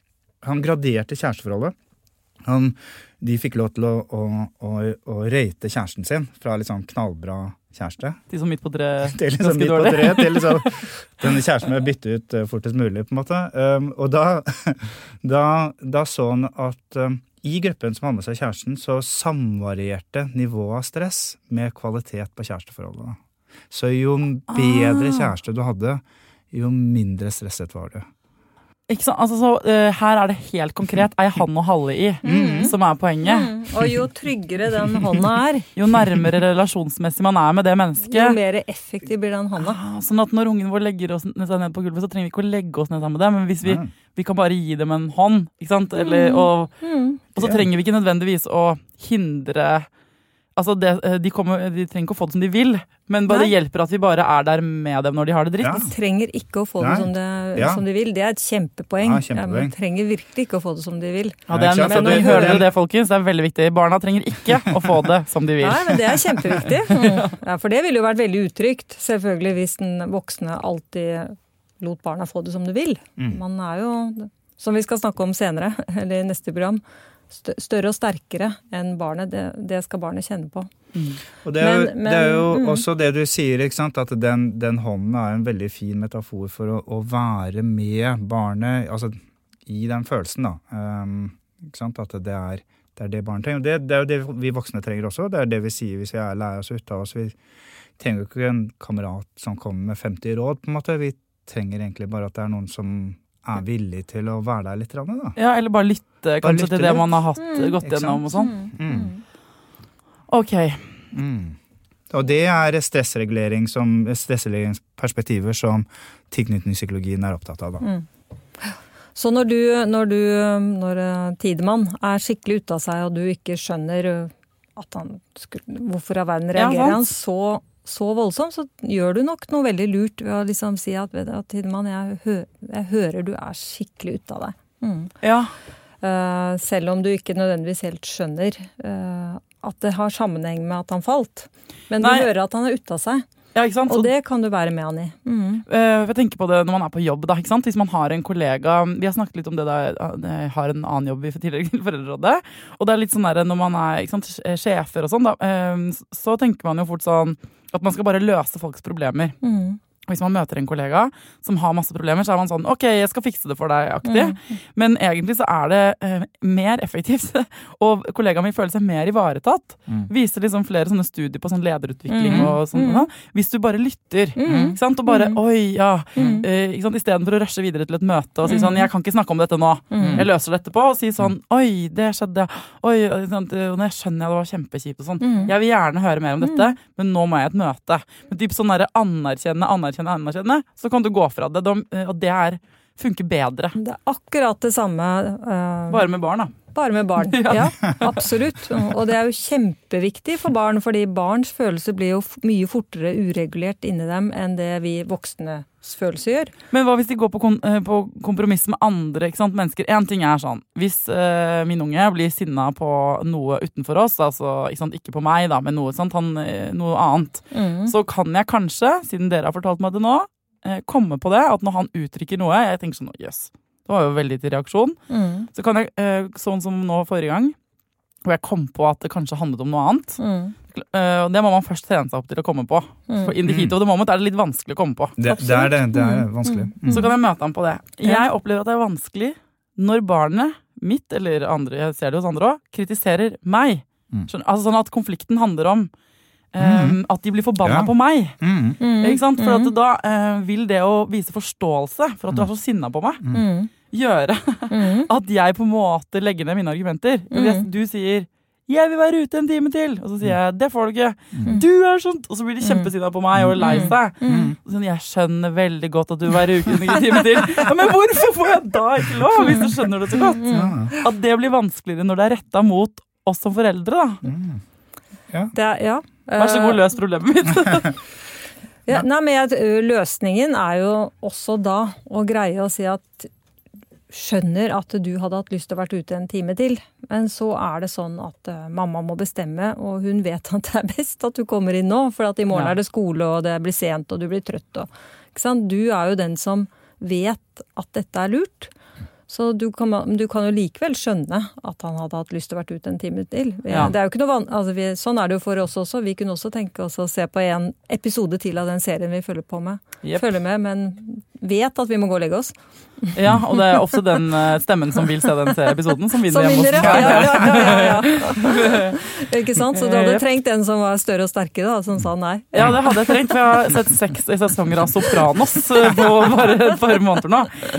han graderte kjæresteforholdet. Han, de fikk lov til å, å, å, å rate kjæresten sin fra litt sånn knallbra kjæreste. De som midt på tre, til liksom midt på tre, til liksom denne kjæresten med bytte ut fortest mulig, på en måte. Um, og da, da, da så han at um, i gruppen som hadde med seg kjæresten, så samvarierte nivået av stress med kvalitet på kjæresteforholdet. Så jo bedre kjæreste du hadde, jo mindre stresset var du. Ikke sant? Altså, så, uh, her er det helt konkret ei hann å halve i, mm. som er poenget. Mm. Og jo tryggere den hånda er, jo nærmere relasjonsmessig man er med det mennesket, jo mer effektiv blir den hånda. Ah, sånn at når ungen vår legger oss ned på gulvet, så trenger vi ikke å legge oss ned sammen med det, men hvis vi, vi kan bare gi dem en hånd, ikke sant? Eller, og, mm. og så trenger vi ikke nødvendigvis å hindre. Altså det, de, kommer, de trenger ikke å få det som de vil, men bare det hjelper at vi bare er der med dem når de har det dritt. Ja. De trenger ikke å få det som, det ja. som de vil. Det er et kjempepoeng. Ja, kjempepoeng. De trenger virkelig ikke å få det som de vil. Ja, det er, men, men, men hører dere det, folkens? Det er veldig viktig. Barna trenger ikke å få det som de vil. Nei, men det er kjempeviktig. Ja, for det ville jo vært veldig utrygt, selvfølgelig, hvis den voksne alltid lot barna få det som de vil. Mm. Man er jo, som vi skal snakke om senere, eller i neste program, større og sterkere enn barnet, det, det skal barnet kjenne på. Mm. Og det er, jo, men, men, det er jo mm. også det du sier, ikke sant? At den, den hånden er en veldig fin metafor for å, å være med barnet, altså i den følelsen da. Um, ikke sant? At det er, det er det barnet trenger. Det, det er jo det vi voksne trenger også, det er det vi sier hvis vi er lærer oss ut av oss. Vi trenger jo ikke en kamerat som kommer med femti råd, på en måte. Vi trenger egentlig bare at det er noen som er villig til å være der litt, da. Ja, eller bare lytte kanskje bare lytte til det litt. Man har hatt, mm. gått gjennom og sånn. Mm. Ok. Mm. Og det er stressregulering som, stressreguleringsperspektiver som tilknytningspsykologien er opptatt av, da. Mm. Så når du, når du, når Tidemann er skikkelig ute av seg, og du ikke skjønner at han skulle, hvorfor av verden reagerer ja, han så, så voldsomt, så gjør du nok noe veldig lurt ved å liksom si at, at Tidemann, jeg, hø, jeg hører du er skikkelig ute av deg. Mm. Ja. Uh, selv om du ikke nødvendigvis helt skjønner uh, at det har sammenheng med at han falt. Men Nei. Du hører at han er ute av seg. Ja, ikke sant? Og det kan du være med han i. Mm. Uh, jeg tenker på det når man er på jobb, da, ikke sant? Hvis man har en kollega, vi har snakket litt om det da jeg har en annen jobb i tidligere foreldrerådet, og det er litt sånn der når man er ikke sant, sjefer og sånn, da, uh, så tenker man jo fort sånn at man skal bare løse folks problemer. Mm. Hvis man møter en kollega som har masse problemer, så er man sånn, ok, jeg skal fikse det for deg, aktig. Mm. Men egentlig så er det eh, mer effektivt, og kollegaen min føler seg mer ivaretatt. Mm. Viser liksom flere sånne studier på sånn lederutvikling mm. og sånn. Mm. Hvis du bare lytter, mm. ikke sant? Og bare, mm. oi, ja, mm. eh, ikke sant? I stedet for å rushe videre til et møte og si sånn, jeg kan ikke snakke om dette nå. Mm. Jeg løser dette på, og si sånn, oi, det skjedde, oi, og når jeg skjønner jeg det var kjempekjipt og sånn. Mm. Jeg vil gjerne høre mer om dette, men nå må jeg et møte. Men typ sånn der anerkjenne, anerkjenne, anerkjenne, så kan du gå fra det, og det er, funker bedre. Det er akkurat det samme. Uh, bare med barn, da. Bare med barn, ja. ja, absolutt. Og det er jo kjempeviktig for barn, fordi barns følelser blir jo mye fortere uregulert inni dem enn det vi voksnes følelser gjør. Men hva hvis de går på, kon- på kompromiss med andre, ikke sant, mennesker? En ting er sånn, hvis uh, min unge blir sinnet på noe utenfor oss, altså ikke, sant, ikke på meg da, men noe, sant, han, noe annet, mm. så kan jeg kanskje, siden dere har fortalt meg det nå, uh, komme på det, at når han uttrykker noe, jeg tenker sånn, jøss, det var jo veldig til reaksjon. Mm. Så kan jeg, uh, sånn som nå forrige gang, hvor jeg kom på at det kanskje handlet om noe annet, mm. Uh, det må man først trene seg opp til å komme på. Mm. For in the heat of the moment er det litt vanskelig å komme på. Det, det er det, det er vanskelig. Mm. Så kan jeg møte ham på det. Jeg opplever at det er vanskelig når barnet mitt, eller andre, jeg ser det hos andre også, kritiserer meg. Mm. Altså sånn at konflikten handler om um, mm. at de blir forbannet ja. På meg. Mm. Ikke sant? For at da uh, vil det å vise forståelse for at du er så sinnet på meg, mm. gjøre mm. at jeg på en måte legger ned mine argumenter. Mm. Du sier jeg vil være ute en time til. Og så sier jeg, det får du ikke. Mm. Du er sånt. Og så blir de kjempesinnet på meg og lei seg. Mm. Og sånn, jeg skjønner veldig godt at du vil være ute en time til. Ja, men hvorfor får jeg da ikke lov, hvis du skjønner det så godt? Mm. At det blir vanskeligere når det er rettet mot oss som foreldre, da. Mm. Ja. Det er, ja. Vær så god, løs problemet mitt. ja, nei, men løsningen er jo også da å greie å si at skjønner at du hadde hatt lyst til å vært ute en time til, men så er det sånn at uh, mamma må bestemme, og hun vet at det er best at du kommer inn nå, for at i morgen ja. Er det skole, og det blir sent, og du blir trøtt. Og, ikke sant? Du er jo den som vet at dette er lurt, så du kan, du kan jo likevel skjønne at han hadde hatt lyst til å vært ute en time til. Ja. Det er jo ikke noe van- altså vi, sånn er det jo for oss også. Vi kunne også tenke oss å se på en episode til av den serien vi følger på med. Yep. Følger med, men vet at vi må gå og legge oss. Ja, og det er ofte den stemmen som vil se den episoden som vinner som hjemme hos ja, ja, ja, ja, ja. Ikke sant? Så du hadde trengt en som var større og sterkere da, som sa nei. Ja, det hadde jeg trengt, for jeg har sett seks sesonger av Sopranos på bare et par måneder nå.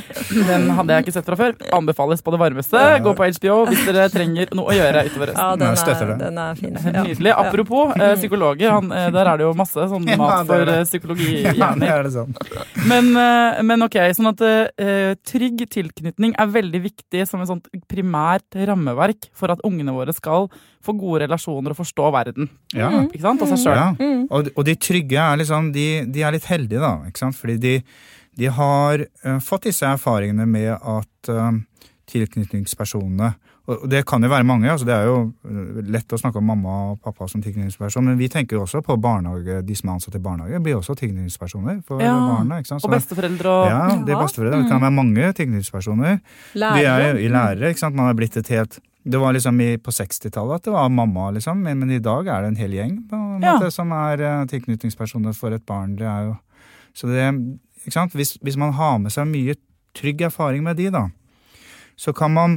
Den hadde jeg ikke sett fra før. Anbefales på det varmeste. Gå på H B O hvis dere trenger noe å gjøre utover resten. Ja, den er, den er fin. Ja. Nydelig. Apropos eh, psykologer, han, eh, der er det jo masse sånn mat for eh, psykologihjerner. Ja, det er det sånn. Men, eh, men ok, sånn at eh, trygg tilknytning er veldig viktig som et sånt primært rammeverk for at ungene våre skal få gode relasjoner og forstå verden. Ja. Ikke sant? Og seg selv. Ja. Og, og de trygge er liksom, de, de er litt heldige da, ikke sant? Fordi de, de har uh, fått disse erfaringene med at uh, tilknytningspersonene, og det kan jo være mange, altså det er jo lett å snakke om mamma og pappa som tilknytningsperson, men vi tenker jo også på barnehage, de som er ansatt i barnehage blir også tilknytningspersoner for ja. Barna, ikke sant? Så, og besteforeldre. Og... Ja, det er besteforeldre, det kan være mange tilknytningspersoner. Lærere. De er jo i lærere, ikke sant? Man har blitt et helt, det var liksom i, på sekstitallet at det var mamma liksom, men, men i dag er det en hel gjeng på en måte, ja. Som er uh, tilknytningspersoner for et barn, det er jo, så det, ikke sant? Hvis, hvis man har med seg mye trygg erfaring med de da, så kan man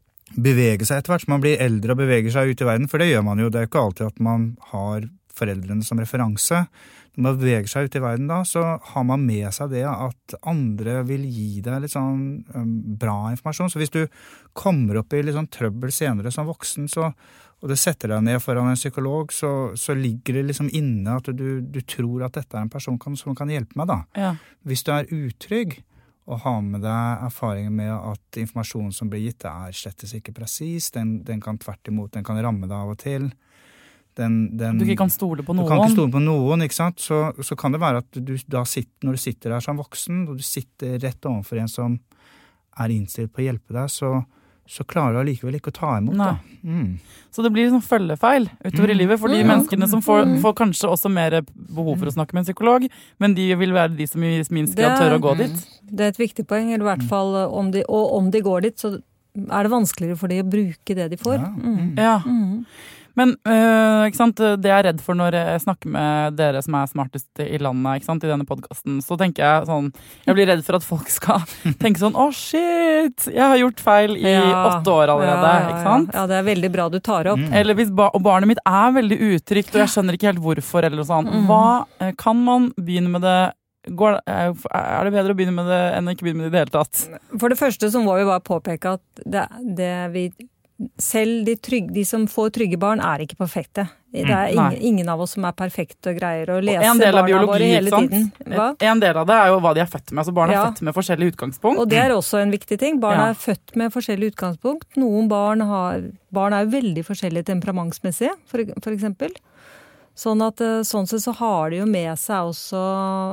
bevege seg etter hvert, så man blir eldre og beveger seg ut i verden, for det gjør man jo, det er jo ikke alltid at man har foreldrene som referanse. Når man beveger seg ut i verden da, så har man med seg det at andre vil gi deg litt sånn um, bra informasjon, så hvis du kommer opp i litt sånn trøbbel senere som voksen, så, og det setter deg ned foran en psykolog, så, så ligger det liksom inne at du, du tror at dette er en person kan, som kan hjelpe meg da. Ja. Hvis du er utrygg, og ha med deg erfaringen med at informasjonen som blir gitt er slettes ikke presis, den, den kan tvert imot, den kan ramme deg av og til. Den, den, du ikke kan stole på noen. Du kan ikke stole på noen, ikke sant? Så, så kan det være at du da sitter, når du sitter der som voksen, og du sitter rett overfor en som er innstilt på å hjelpe deg, så, så klarer du allikevel ikke å ta imot det. Mm. Så det blir sånn følgefeil utover mm. i livet, for de mm. menneskene som får, får kanskje også mer behov for å snakke med en psykolog, men de vil være de som i minst grad tør å gå dit. Det er et viktig poeng, eller i hvert fall om de, og om de går dit, så er det vanskeligere for de å bruke det de får. Ja. Mm. Ja. Mm. Men øh, ikke sant, det jeg er redd for når jeg snakker med dere som er smartest i landet, ikke sant, i denne podcasten, så tenker jeg sånn, jeg blir redd for at folk skal tenke sånn, åh oh, shit, jeg har gjort feil i ja, åtte år allerede, ja, ja, ikke sant? Ja, det er veldig bra du tar opp. Mm. Eller hvis ba- og barnet mitt er veldig utrygt, og jeg skjønner ikke helt hvorfor, eller sånn, mm. hva kan man begynne med det? Går, er det bedre å begynne med det enn å ikke begynne med det i det hele tatt? For det første så må vi bare påpeke at det, det vi selv de, trygge, de som får trygge barn er ikke perfekte. Det er ingen, ingen av oss som er perfekte og greier å lese barna biologi, våre hele tiden. Hva? En del av det er jo hva de er født med. Altså barn er ja. født med forskjellig utgangspunkt. Og det er også en viktig ting. Barn ja. er født med forskjellig utgangspunkt. Noen barn, har, barn er jo veldig forskjellige temperamentsmessige, for, for eksempel. Sånn at sånn sett så har de jo med seg også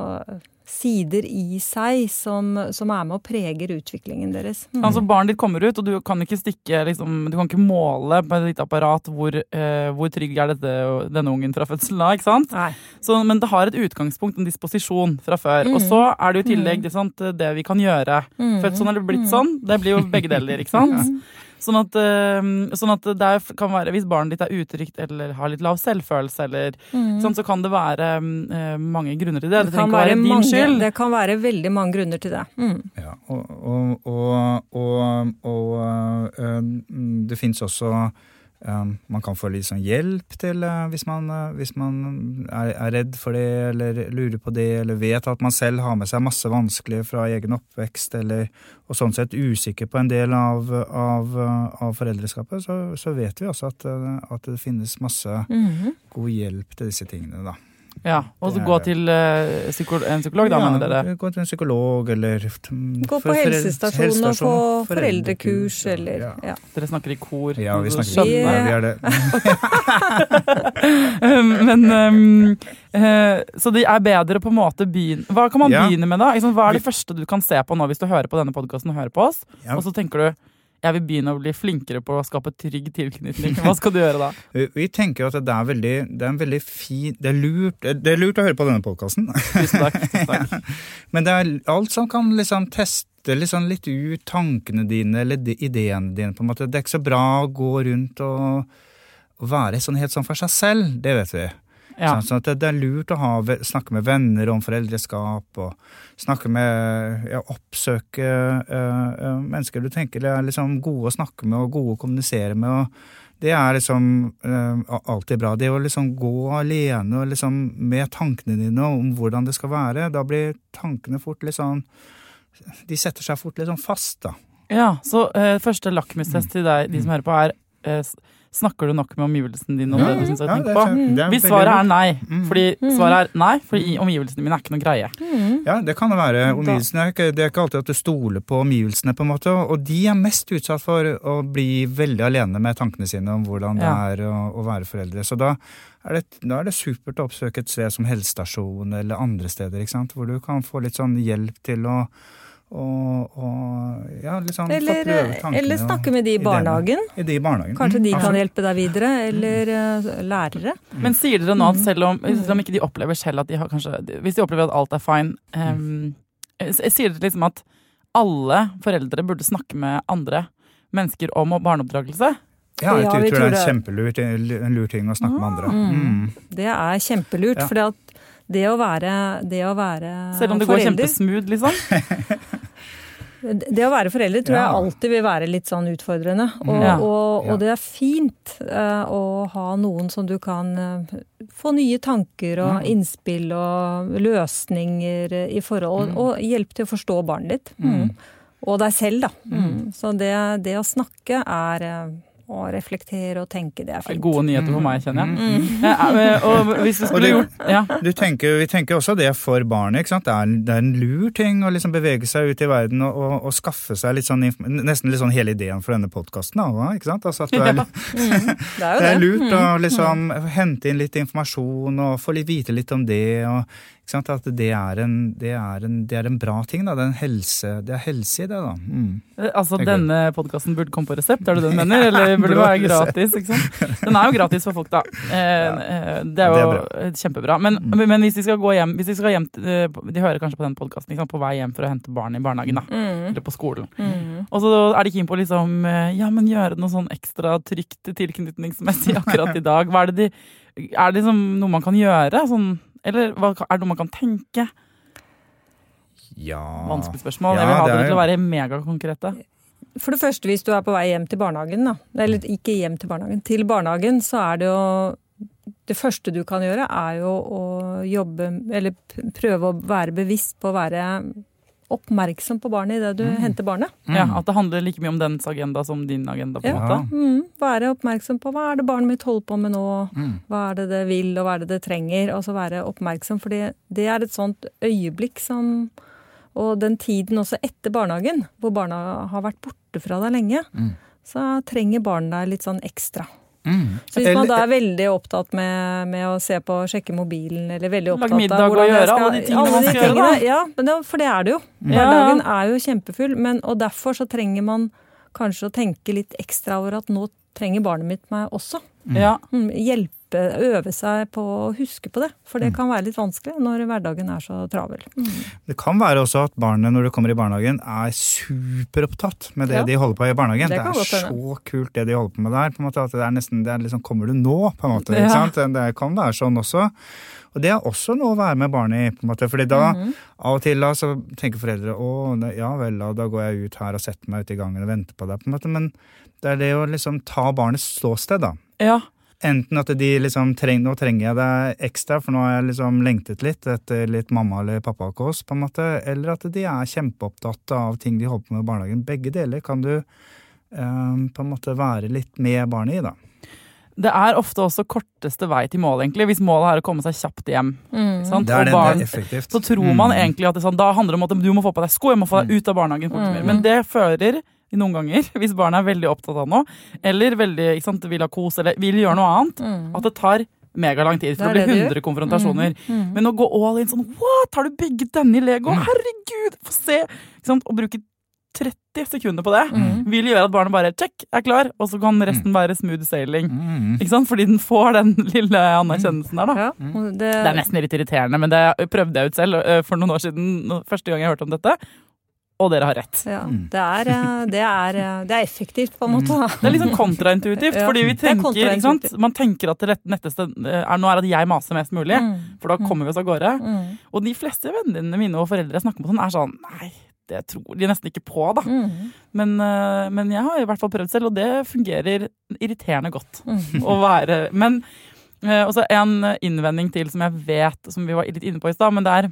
sider i seg som, som er med og preger utviklingen deres. Mm. Altså barnet ditt kommer ut, og du kan ikke stikke, liksom, du kan ikke måle på ditt apparat hvor, eh, hvor trygg er dette, denne ungen fra fødselen da, ikke sant? Nei. Så, men det har et utgangspunkt, en disposisjon fra før. Mm. Og så er det jo i tillegg det, sant, det vi kan gjøre. Mm. Født sånn eller blitt sånn, det blir jo begge deler, ikke sant? Mm. Sånn at, sånn at det kan være, hvis barnet ditt er utrygt eller har litt lav selvfølelse, eller, mm. sånn, så kan det være uh, mange grunner til det. Det, det kan være, være din mange, skyld. Det kan være veldig mange grunner til det. Mm. Ja, og, og, og, og, og uh, det finnes også Um, man kan få litt sånn hjelp til uh, hvis man, uh, hvis man er, er redd for det, eller lurer på det, eller vet at man selv har med seg masse vanskelig fra egen oppvekst, eller og sånn sett usikker på en del av, av, av foreldreskapet, så, så vet vi også at, uh, at det finnes masse mm-hmm. god hjelp til disse tingene da. Ja, og så gå til uh, psyko- en psykolog da, ja, mener dere? Gå til en psykolog, eller gå på helsestasjon og få foreldrekurs, eller ja. Ja. Dere snakker i kor. Ja, vi snakker i kor, ja, vi er det. Men, um, uh, så det er bedre på en måte begynne. Hva kan man ja. begynne med da? Hva er det første du kan se på nå hvis du hører på denne podcasten og hører på oss? Ja. Og så tenker du, jeg vil begynne å bli flinkere på å skape trygg tilknytning. Hva skal du gjøre da? Vi, vi tenker at det er veldig, det er en veldig fin, det er lurt, det er lurt å høre på denne podcasten. Tusen takk, tusen takk. Ja. Men det er alt som kan liksom teste liksom litt ut tankene dine, eller ideene dine på en måte. Det er ikke så bra å gå rundt og, og være sånn helt sånn for seg selv, det vet vi. Ja. Sånn, sånn at det er lurt å ha, snakke med venner om foreldreskap, og snakke med, ja, oppsøke uh, uh, mennesker du tenker er liksom gode å snakke med og gode å kommunisere med, og det er liksom uh, alltid bra. Det å liksom gå alene og liksom med tankene dine om hvordan det skal være, da blir tankene fort litt sånn, de setter seg fort litt sånn fast da. Ja, så uh, første lakmustest til deg, de som hører på, er uh, snakker du nok med omgivelsen din om ja, det du synes jeg tenker på? Mm. Hvis svaret er nei, mm. fordi svaret er nei, fordi omgivelsene mine er ikke noe greie. Mm. Ja, det kan det være. Omgivelsene er ikke, det er ikke alltid at du stoler på omgivelsene på en måte, og de er mest utsatt for å bli veldig alene med tankene sine om hvordan det ja. er å, å være foreldre. Så da er, det, da er det supert å oppsøke et sted som helsestasjon eller andre steder, ikke sant? Hvor du kan få litt sånn hjelp til å Og, og ja, liksom eller, få prøve tankene. Eller snakke med de i barnehagen. I de i barnehagen. Kanskje de mm, kan hjelpe deg videre, eller uh, lærere. Mm. Men sier dere nå at selv om, selv om ikke de opplever selv at de har kanskje, hvis de opplever at alt er fine, um, sier dere liksom at alle foreldre burde snakke med andre mennesker om barneoppdragelse? Ja, jeg ja, tror, tror det er en det. kjempelurt, en lur ting å snakke med andre. Mm. Mm. Det er kjempelurt, ja. Fordi at det å være, det å være selv om det forelder, går kjempesmooth, liksom? Det å være foreldre tror ja. jeg alltid vil være litt sånn utfordrende. Og, ja. og, og det er fint uh, å ha noen som du kan uh, få nye tanker og mm. innspill og løsninger i forhold, mm. og hjelp til å forstå barnet ditt. Mm. Og deg selv, da. Mm. Så det, det å snakke er, å reflektere og tenke, det er fint. Gode nyheter for meg, kjenner jeg. Mm. Ja, og hvis du skulle gjort... Ja. Du tenker, vi tenker også det for barnet, ikke sant? Det er, det er en lur ting å liksom bevege seg ut i verden og, og, og skaffe seg litt sånn, nesten litt sånn hele ideen for denne podcasten, ikke sant? Altså at du er, ja. mm, det er jo det er det. lurt å liksom hente inn litt informasjon og få litt, vite litt om det, og ikke sant? At det er, en, det, er en, det er en bra ting, da. Det er en helse, det er helse i det, da. Mm. Altså, denne podcasten burde komme på resept, er det det du mener? Eller burde det være gratis, ikke sant? Den er jo gratis for folk, da. Eh, det er jo det er kjempebra. Men, mm. men hvis de skal gå hjem, hvis de skal hjem, de hører kanskje på den podcasten, ikke sant? På vei hjem for å hente barn i barnehagen, da. Mm. Eller på skolen. Mm. Og så er de keen på liksom, ja, men gjøre noe sånn ekstra trygt tilknytningsmessig akkurat i dag. Hva er det de, er det liksom noe man kan gjøre, sånn? Eller hva, er det noe man kan tenke? Ja. Vanskelig spørsmål. Ja, jeg vil ha det, det er... til å være megakonkrete. For det første, hvis du er på vei hjem til barnehagen, da, eller ikke hjem til barnehagen, til barnehagen, så er det jo, det første du kan gjøre er jo å jobbe, eller prøve å være bevisst på å være oppmerksom på barnet i det du mm. henter barnet. Mm. Ja, at det handler like mye om dens agenda som din agenda på en ja. måte. Mm. Være oppmerksom på hva er det barnet mitt holder på med nå, mm. hva er det det vil og hva er det det trenger, og så være oppmerksom, fordi det er et sånt øyeblikk som, og den tiden også etter barnehagen, hvor barna har vært borte fra deg lenge, mm. så trenger barnet deg litt sånn ekstra. Mm. Så hvis man da er veldig opptatt med, med å se på, sjekke mobilen, eller veldig opptatt av middag og gjøre alle de tingene man skal gjøre, da. Ja, men det, for det er det jo. Hverdagen ja. er jo kjempefull, men, og derfor så trenger man kanskje å tenke litt ekstra over at nå trenger barnet mitt meg også. Ja. Mm, hjelpe, øve seg på å huske på det, for det kan være litt vanskelig når hverdagen er så travel. Mm. Det kan være også at barnet når det kommer i barnehagen er superopptatt med det ja. de holder på i barnehagen. Det, det er så kult det de holder på med der, på en måte, at det er nesten, det er liksom, kommer du nå, på en måte, ja. ikke sant? Det kan være sånn også. Og det er også noe å være med barnet i, på en måte, fordi da, mm-hmm. av og til da, så tenker foreldre, å, ja vel, da går jeg ut her og setter meg ut i gangen og venter på deg, på en måte, men det er det å liksom ta barnets ståsted da. Ja. Enten at de liksom trenger, nå trenger jeg deg ekstra, for nå har jeg liksom lengtet litt etter litt mamma eller pappakås, på en måte, eller at de er kjempeopptatt av ting de holder på med i barnehagen. Begge deler kan du um, på en måte være litt med barnet i da. Det er ofte også korteste vei til mål, egentlig, hvis målet er å komme seg kjapt hjem. Mm. Sant? Det er det, barn, det er effektivt. Så tror man mm. egentlig at det, sånn, da handler det om at du må få på deg sko, jeg må få deg ut av barnehagen. Mm. Men det fører noen ganger, hvis barnet er veldig opptatt av noe, eller veldig, ikke sant, vil ha kos, eller vil gjøre noe annet, mm. at det tar megalang tid, for det, det blir hundre konfrontasjoner. Mm. Mm. Men å gå all in sånn, what, har du bygget denne i Lego? Mm. Herregud, få se! Ikke sant? Og bruke tretti sekunder på det, mm. vil gjøre at barnet bare, check, er klar, og så kan resten være smooth sailing. Mm. Ikke sant? Fordi den får den lille anerkjennelsen der, da. Ja, det... det er nesten litt irriterende, men det prøvde jeg ut selv for noen år siden, første gang jeg hørte om dette, og dere har rett. Ja, det er, det er, det er effektivt på en måte. Det er liksom kontraintuitivt, ja, fordi vi tenker, ikke sant? Man tenker at det netteste er nå er at jeg maser mest mulig, mm. for da kommer vi oss av gårde. Mm. Og de fleste vennene mine og foreldre jeg snakker med sånn, er sånn, nei, det tror de nesten ikke på da. Mm. Men, men jeg har i hvert fall prøvd selv, og det fungerer irriterende godt mm. å være. Men også en innvending til som jeg vet, som vi var litt inne på i sted, men det er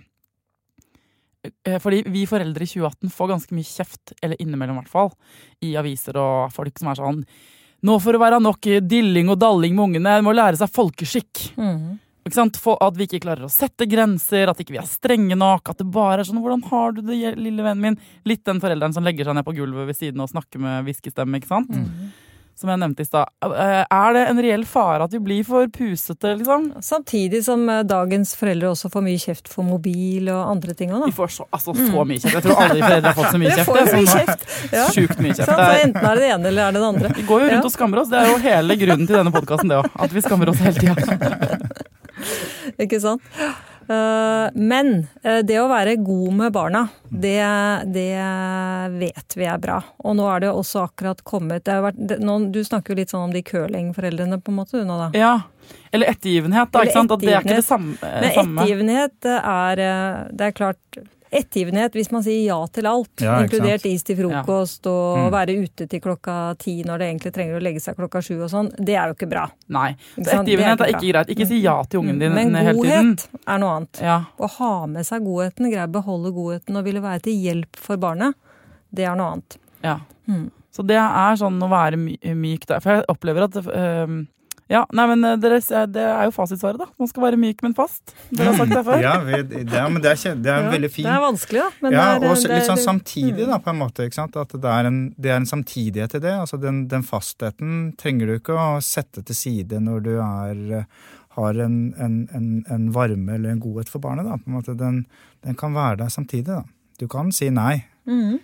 fordi vi foreldre i tjue atten får ganske mye kjeft, eller innimellom i hvert fall, i aviser og folk som er sånn, nå får det være nok dilling og dalling med ungene, må lære seg folkeskikk. Mm. Ikke sant? For at vi ikke klarer å sette grenser, at ikke vi er strenge nok, at det bare er sånn, hvordan har du det, lille vennen min? Litt den forelderen som legger seg ned på gulvet ved siden og snakker med viskestemme, ikke sant? Mm. Som jeg nevnte i stad. Er det en reell fare at vi blir for pusete, liksom? Samtidig som dagens foreldre også får mye kjeft for mobil og andre ting også, da. Vi får så, altså, så mye kjeft. Jeg tror aldri foreldre har fått så mye kjeft. Det får mye kjeft. Ja. Sjukt mye kjeft. Så enten er det det ene eller er det det andre. Vi går jo rundt ja. og skammer oss. Det er jo hele grunnen til denne podcasten, det også. At vi skammer oss hele tiden. Ikke sant? Uh, men uh, det å være god med barna, det, det vet vi er bra. Og nå er det jo også akkurat kommet, det har vært, det, nå, du snakker jo litt sånn om de curling-foreldrene på en måte, nå da. Ja, eller ettergivenhet da, ikke sant? At det er ikke det samme. Men ettergivenhet er, det er klart, ettergivenhet hvis man sier ja til alt, ja, inkludert is til frokost ja. og mm. være ute til klokka ti når det egentlig trenger å legge seg klokka sju og sånn, det er jo ikke bra. Nei, så ettergivenhet er, er ikke greit. Ikke si ja til ungen din men hele tiden. Men godhet er noe annet. Ja. Å ha med seg godheten, greie å beholde godheten og ville være til hjelp for barnet, det er noe annet. Ja. Mm. Så det er sånn å være my myk der. For jeg opplever at øh, ja, nei, men dere, det er jo fasitsvaret da. Man skal være myk, men fast. Dere har sagt det før. Ja, vi, det, er, men det er, det er ja, veldig fint. Det er vanskelig, da. Men ja, det er, og så, litt sånn det, samtidig da, på en måte, ikke sant? At det er en, det er en samtidighet i det. Altså, den, den fastheten trenger du ikke å sette til side når du er, har en, en, en, en varme eller en godhet for barnet. Da. På en måte, den, den kan være der samtidig. Da. Du kan si nei mm.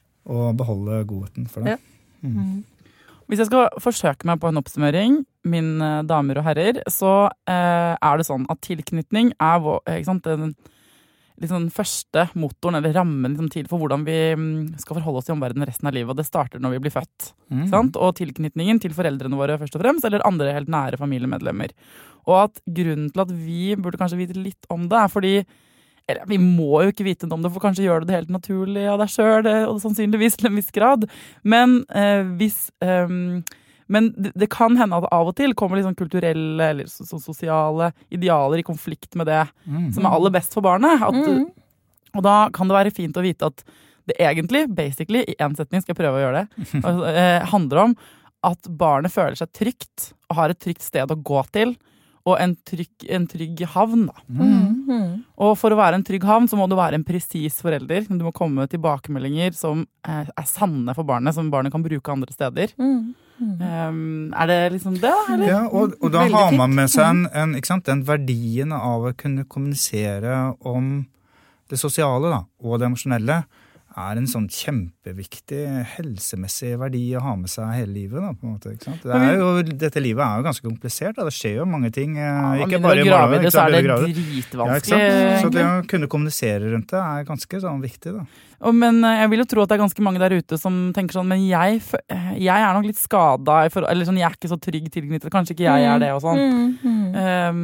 og beholde godheten for det. Ja. Mm. Hvis jeg skal forsøke meg på en oppsummering, mine damer og herrer, så eh, er det sånn at tilknytning er vår, ikke sant, den liksom, første motoren eller rammen liksom, til for hvordan vi skal forholde oss til omverdenen resten av livet, og det starter når vi blir født. Mm. Sant? Og tilknytningen til foreldrene våre først og fremst, eller andre helt nære familiemedlemmer. Og at grunnen til at vi burde kanskje vite litt om det, er fordi eller, vi må jo ikke vite noe om det, for kanskje gjør det det helt naturlig av deg selv, og sannsynligvis til en viss grad. Men, eh, hvis, eh, men det, det kan hende at av og til kommer liksom kulturelle eller so sosiale idealer i konflikt med det mm. som er aller best for barnet. At, mm. Og da kan det være fint å vite at det egentlig, basically, i en setning skal jeg prøve å gjøre det, eh, handler om at barnet føler seg trygt og har et trygt sted å gå til, og en trygg, en trygg havn da. Mm. Mm. Og for å være en trygg havn så må du være en presis forelder. Du må komme med tilbakemeldinger som er, er sanne for barnet, som barnet kan bruke andre steder. Mm. Mm. Um, er det liksom det? Eller? Ja, og, og da har man med seg en, en, ikke sant, den verdien av å kunne kommunisere om det sosiale da, og det emosjonelle er en sånn kjempeviktig helsemessig verdi å ha med seg hele livet da, på en måte, ikke sant? Det er jo, dette livet er jo ganske komplisert, da. Det skjer jo mange ting, ja, ikke bare i morgen, så er det dritvanskelig. Ja, så det å kunne kommunisere rundt det er ganske sånn viktig da. Og, men jeg vil jo tro at det er ganske mange der ute som tenker sånn, men jeg, jeg er nok litt skadet, for, eller sånn, jeg er ikke så trygg tilknyttet, kanskje ikke jeg er det og sånn. Mm, mm.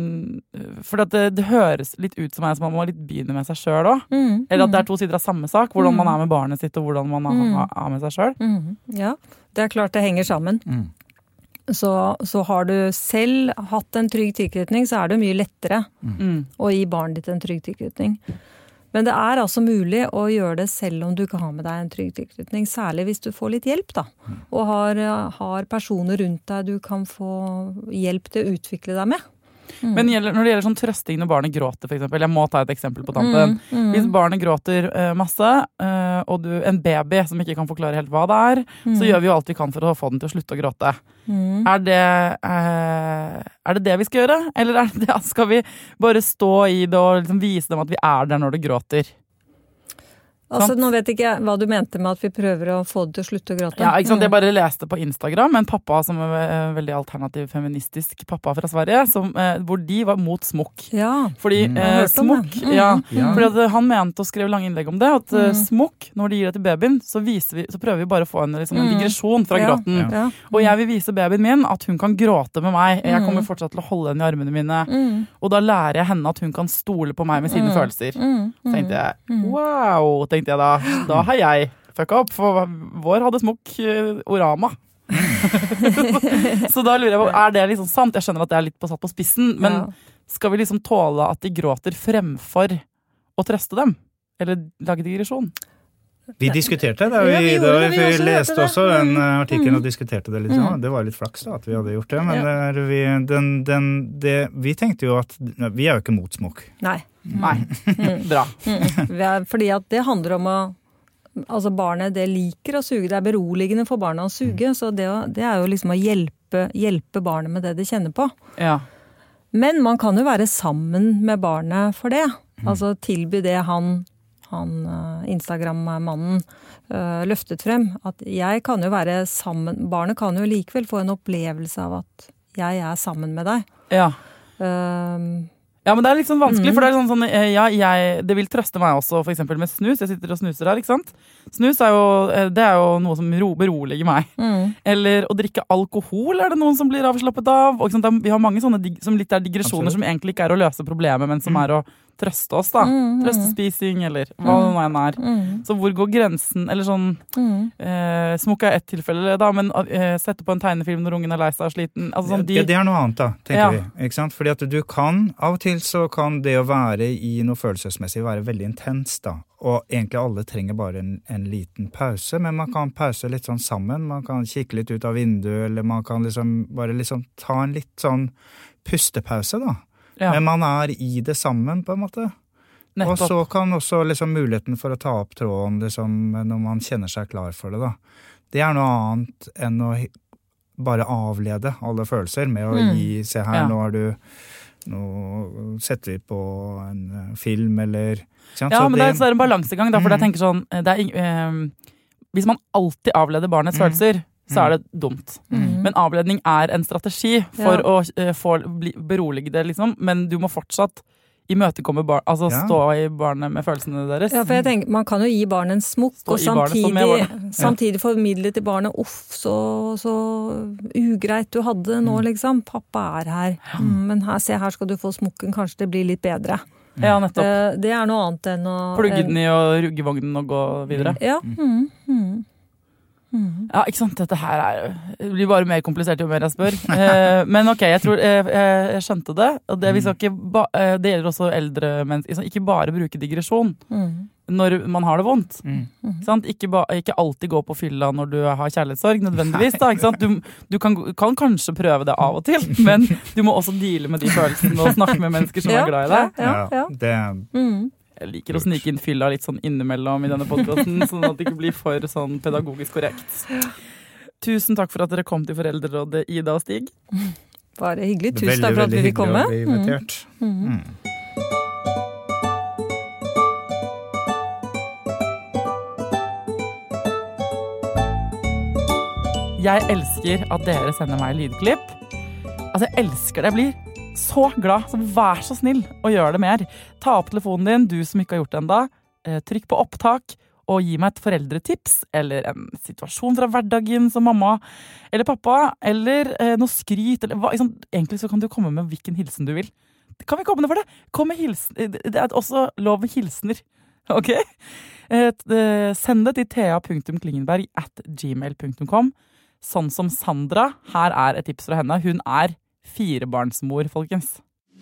Um, for det, det høres litt ut som jeg som man må litt begynne med seg selv også. Mm, eller at det er to sider av samme sak, hvordan mm. man er med barnet sitt og hvordan man mm. er med seg selv. Mm. Ja, det er klart det henger sammen. Mm. Så, så har du selv hatt en trygg tilknytning, så er det mye lettere mm. å gi barnet ditt en trygg tilknytning. Men det er altså mulig å gjøre det selv om du ikke har med deg en trygg tilknytning, særlig hvis du får litt hjelp da, og har, har personer rundt deg du kan få hjelp til å utvikle deg med. Mm. Men når det gjelder sånn trøsting når barnet gråter, for eksempel, jeg må ta et eksempel på tampen. Mm, mm. Hvis barnet gråter uh, masse, uh, og du, en baby som ikke kan forklare helt hva det er, mm. så gjør vi jo alt vi kan for å få den til å slutte å gråte. Mm. Er, det, uh, er det det vi skal gjøre? Eller er det, skal vi bare stå i det og liksom vise dem at vi er der når det gråter? Altså, nå vet ikke jeg hva du mente med at vi prøver å få det til å slutte å gråte. Ja, ikke sant? Jeg bare leste på Instagram en pappa som er veldig alternativ feministisk pappa fra Sverige, som, eh, hvor de var mot smokk. Ja, fordi mm. eh, smokk, mm. ja, ja. Fordi at han mente og skrev lange innlegg om det, at mm. smokk, når de gir det til babyen, så, viser vi, så prøver vi bare å få en, liksom, en digresjon fra ja. gråten. Ja. Ja. Og jeg vil vise babyen min at hun kan gråte med meg. Jeg kommer fortsatt til å holde henne i armene mine. Mm. Og da lærer jeg henne at hun kan stole på meg med sine mm. følelser. Mm. Så tenkte jeg, wow, tenkte jeg da, da har jeg fucka opp, for vår hadde smokk uh, orama. Så da lurer jeg på, er det liksom sant? Jeg skjønner at det er litt på satt på spissen, men ja. skal vi liksom tåle at de gråter fremfor å trøste dem? Eller lage digresjon? Vi diskuterte det, vi, ja, vi, da, vi, vi også leste også den artikkelen mm. og diskuterte det litt. Ja. Det var litt flaks da, at vi hadde gjort det, men ja. det, vi, den, den, det, vi tenkte jo at vi er jo ikke mot smokk. Nei. Nei. Mm. Bra. Mm. Fordi at det handler om å, altså barnet det liker å suge, det er beroligende for barnet å suge, mm. så det, det er jo liksom å hjelpe, hjelpe barnet med det det kjenner på. Ja. Men man kan jo være sammen med barnet for det, mm. altså tilby det han han Instagram-mannen uh, løftet frem, at jeg kan jo være sammen, barnet kan jo likevel få en opplevelse av at jeg er sammen med deg. Ja. Uh, ja, men det er litt sånn vanskelig, mm. for det er sånn, sånn ja, jeg, det vil trøste meg også, for eksempel med snus. Jeg sitter og snuser her, ikke sant? Snus er jo, det er jo noe som ro, beroliger meg. Mm. Eller å drikke alkohol er det noen som blir avslappet av. Og, vi har mange sånne som litt er digresjoner Absolutt. Som egentlig ikke er å løse problemet, men som mm. er å trøste oss da. Mm, Trøstespising, eller hva det nå enn er. Mm. Så hvor går grensen, eller sånn, mm. eh, smukk er ett tilfelle da, men eh, sette på en tegnefilm når ungen er lei seg og sliten. Altså, sånn, de... ja, det er noe annet da, tenker ja. vi. Ikke sant? Fordi at du kan, av og til så kan det å være i noe følelsesmessig være veldig intens da. Og egentlig alle trenger bare en, en liten pause, men man kan pause litt sånn sammen. Man kan kikke litt ut av vinduet, eller man kan liksom bare liksom ta en litt sånn pustepause da. Ja. Men man er i det sammen på en måte. Nettopp. Og så kan også liksom muligheten for å ta opp tråden liksom, når man kjenner seg klar for det da. Det er noe annet enn å bare avlede alle følelser med å mm. gi, se her, ja. nå har du, nå setter vi på en film eller... Ja, så men det, det er en balansegang da, for mm. jeg tenker sånn, det er, eh, hvis man alltid avleder barnets mm. følelser, så er det dumt. Mm. Men avledning er en strategi for ja. å uh, få bli, berolige det, liksom. Men du må fortsatt imøtekomme barn, altså ja. stå i barnet med følelsene deres. Ja, for jeg tenker, man kan jo gi barnet en smukk, stå og samtidig, samtidig formidle til barnet, uff, så, så ugreit du hadde det nå, liksom. Pappa er her. Mm, men her, se, her skal du få smukken, kanskje det blir litt bedre. Ja, nettopp. Det, det er noe annet enn å... Plugge den i og rugge vognen og gå videre. Ja, mm, mm. Mm. Ja, ikke sant? Dette her er, det blir bare mer komplisert jo mer jeg spør. eh, men ok, jeg tror jeg, jeg skjønte det. Og det, vi skal ikke ba, det gjelder også eldre mennesker. Ikke bare bruke digresjon mm. når man har det vondt. Mm. Sant? Ikke, ba, ikke alltid gå på fylla når du har kjærlighetssorg, nødvendigvis. Da, ikke sant? Du, du kan, kan kanskje prøve det av og til, men du må også deale med de følelsene og snakke med mennesker som ja, er glad i deg. Ja, ja, ja. Det mm. Jeg liker å snike inn fylla litt sånn innimellom i denne podcasten, sånn at det ikke blir for sånn pedagogisk korrekt. Tusen takk for at dere kom til Foreldrerådet, Ida og Stig. Bare hyggelig. Tusen veldig, takk for at vi fikk komme. Veldig hyggelig å bli invitert. Mm. Mm. Jeg elsker at dere sender meg lydklipp. Altså, jeg elsker det. Jeg blir så glad, så vær så snill og gjør det mer. Ta opp telefonen din, du som ikke har gjort det enda. Trykk på opptak og gi meg et foreldretips, eller en situasjon fra hverdagen som mamma eller pappa, eller eh, noe skryt, eller hva, liksom, egentlig så kan du komme med hvilken hilsen du vil. Kan vi komme med for det? Kom med hilsen. Det er også lov med hilsener. Ok? Et, eh, send det til thea punktum klingenberg at gmail punktum com. Sånn som Sandra. Her er et tips fra henne. Hun er firebarnsmor, folkens.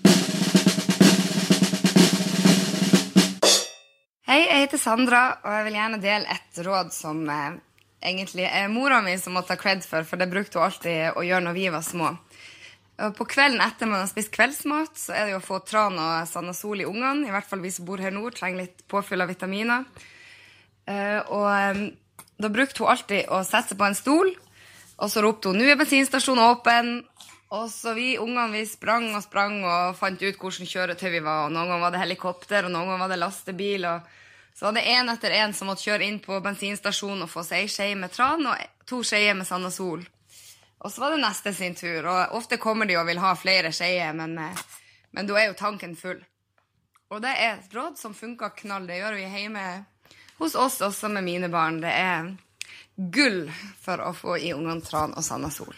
Hei, jeg heter Sandra, og jeg vil gjerne dele et råd som eh, egentlig er mora mi som må ta cred for, for det brukte hun alltid å gjøre når vi var små. Og på kvelden etter man har spist kveldsmat, så er det jo å få tran og Sanasol i ungene, i hvert fall vi som bor her nord, trenger litt påfyll av vitaminer. Eh, og eh, da brukte hun alltid å sette seg på en stol, og så ropte hun, nå er bensinstasjonen åpen. Og så vi ungene vi sprang og sprang og fant ut hvordan kjøretøy vi var. Og noen ganger var det helikopter, og noen ganger var det lastebil. Og så var det en etter en som måtte kjøre inn på bensinstasjonen og få seg en skje med tran og to skjeer med Sanasol. Og så var det neste sin tur. Og ofte kommer de og vil ha flere skjeer, men, men da er jo tanken full. Og det er et råd som funker knall. Det gjør vi hjemme hos oss også med mine barn. Det er gull for å få i ungene tran og Sanasol.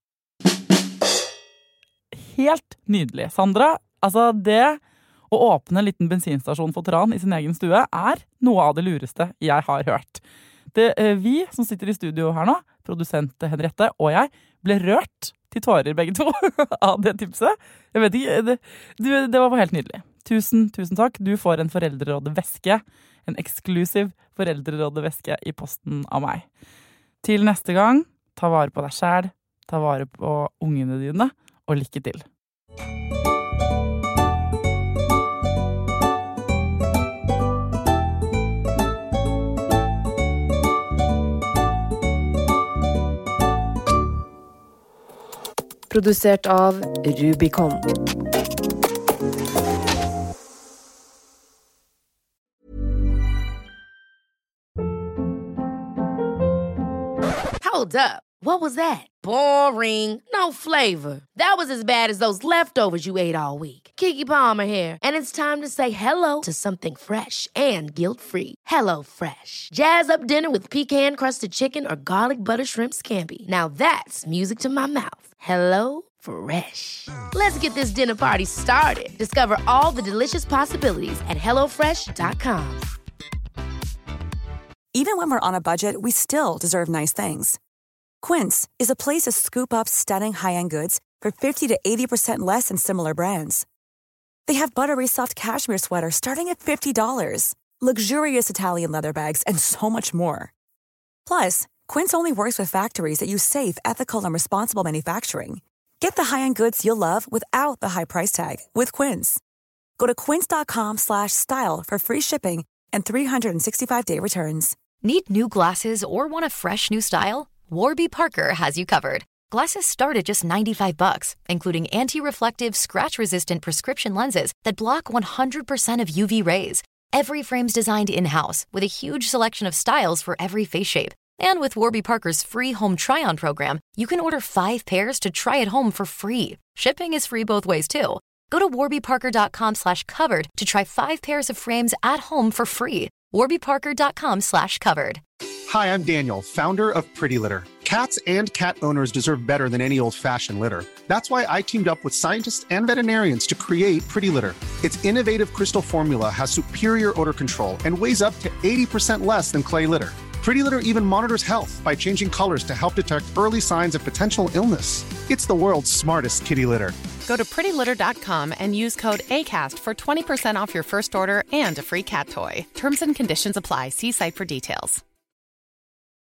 Helt nydelig, Sandra. Altså, det å åpne en liten bensinstasjon for tran i sin egen stue er noe av det lureste jeg har hørt. Det, vi som sitter i studio her nå, produsent Henriette og jeg, ble rørt til tårer begge to av det tipset. Jeg vet ikke, det, det var helt nydelig. Tusen, tusen takk. Du får en foreldrerådeveske, en eksklusiv foreldrerådeveske i posten av meg. Til neste gang, ta vare på deg selv, ta vare på ungene dine, og lykke til. Produsert av Rubicon. Hold up. What was that? Boring. No flavor. That was as bad as those leftovers you ate all week. Keke Palmer here, and it's time to say hello to something fresh and guilt-free. Hello Fresh. Jazz up dinner with pecan-crusted chicken or garlic butter shrimp scampi. Now that's music to my mouth. Hello Fresh. Let's get this dinner party started. Discover all the delicious possibilities at hello fresh dot com. Even when we're on a budget, we still deserve nice things. Quince is a place to scoop up stunning high-end goods for fifty to eighty percent less than similar brands. They have buttery soft cashmere sweaters starting at fifty dollars, luxurious Italian leather bags, and so much more. Plus, Quince only works with factories that use safe, ethical, and responsible manufacturing. Get the high-end goods you'll love without the high price tag with Quince. Go to quince.com slash style for free shipping and three sixty-five day returns. Need new glasses or want a fresh new style? Warby Parker has you covered. Glasses start at just ninety-five bucks, including anti-reflective, scratch-resistant prescription lenses that block one hundred percent of U V rays. Every frame's designed in-house with a huge selection of styles for every face shape. And with Warby Parker's free home try-on program, you can order five pairs to try at home for free. Shipping is free both ways, too. Go to warbyparker.com slash covered to try five pairs of frames at home for free. warbyparker.com slash covered. Hi, I'm Daniel, founder of Pretty Litter. Cats and cat owners deserve better than any old-fashioned litter. That's why I teamed up with scientists and veterinarians to create Pretty Litter. Its innovative crystal formula has superior odor control and weighs up to eighty percent less than clay litter. Pretty Litter even monitors health by changing colors to help detect early signs of potential illness. It's the world's smartest kitty litter. Go to pretty litter dot com and use code ACAST for twenty percent off your first order and a free cat toy. Terms and conditions apply. See site for details.